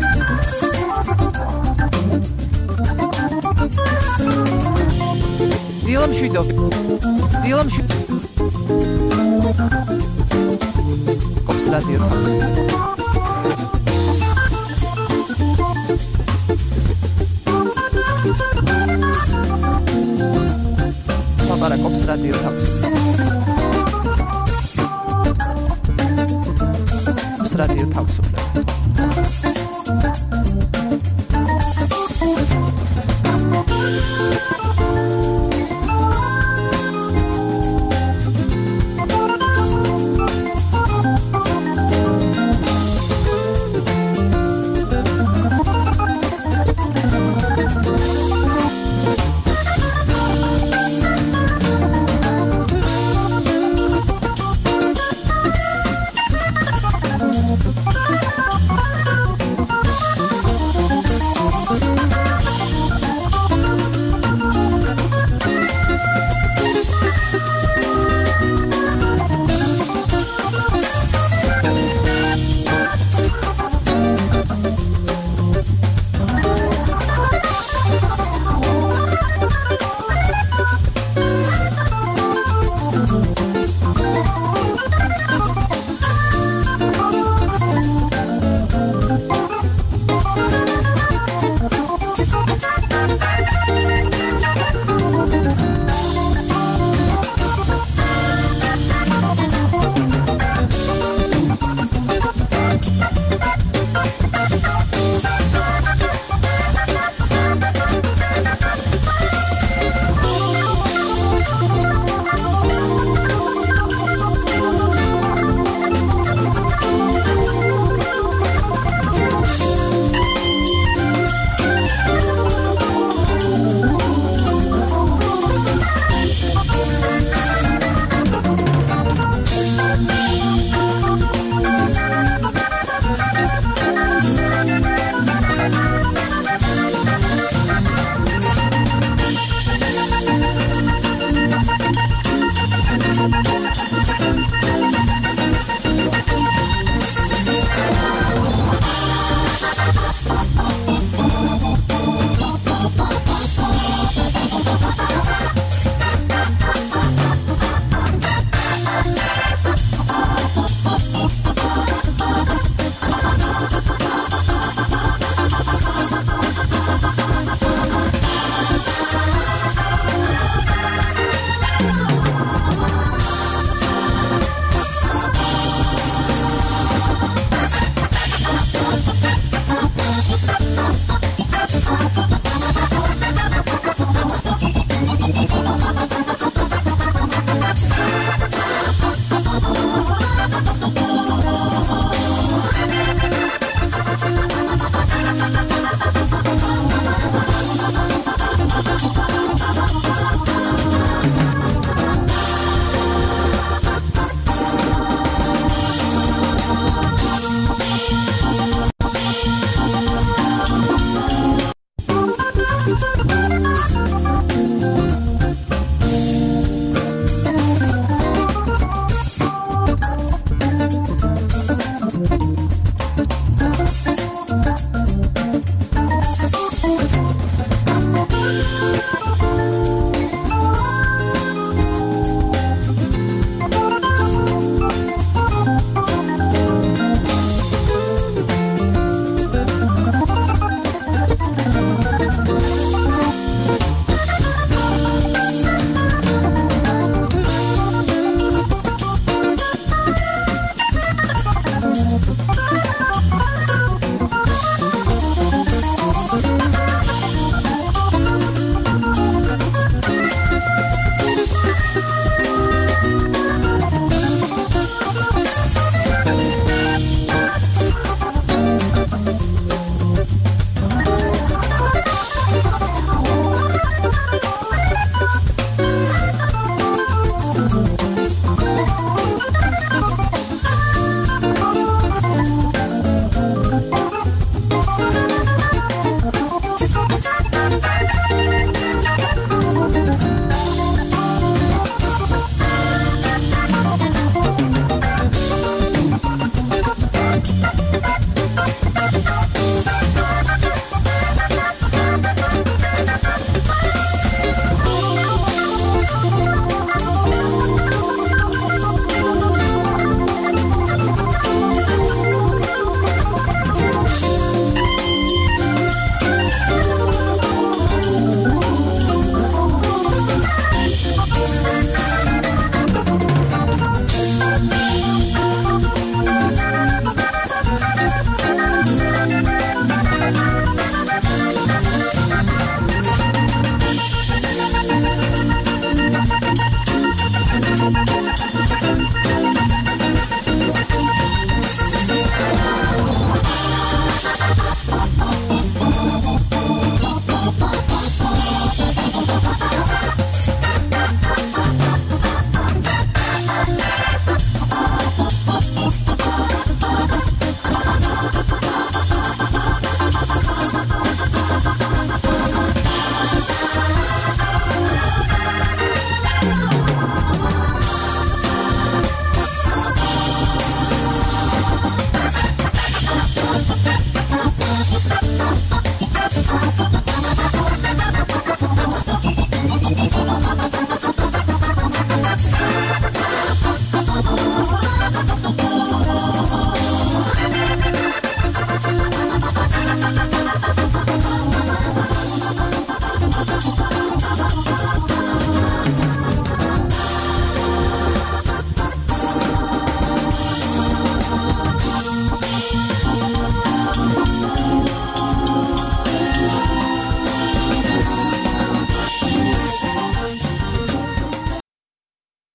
დილამშვიდობის. კოპს რადიო. ლაპარაკობს რადიო თავისუფლება. რადიო თავისუფლება.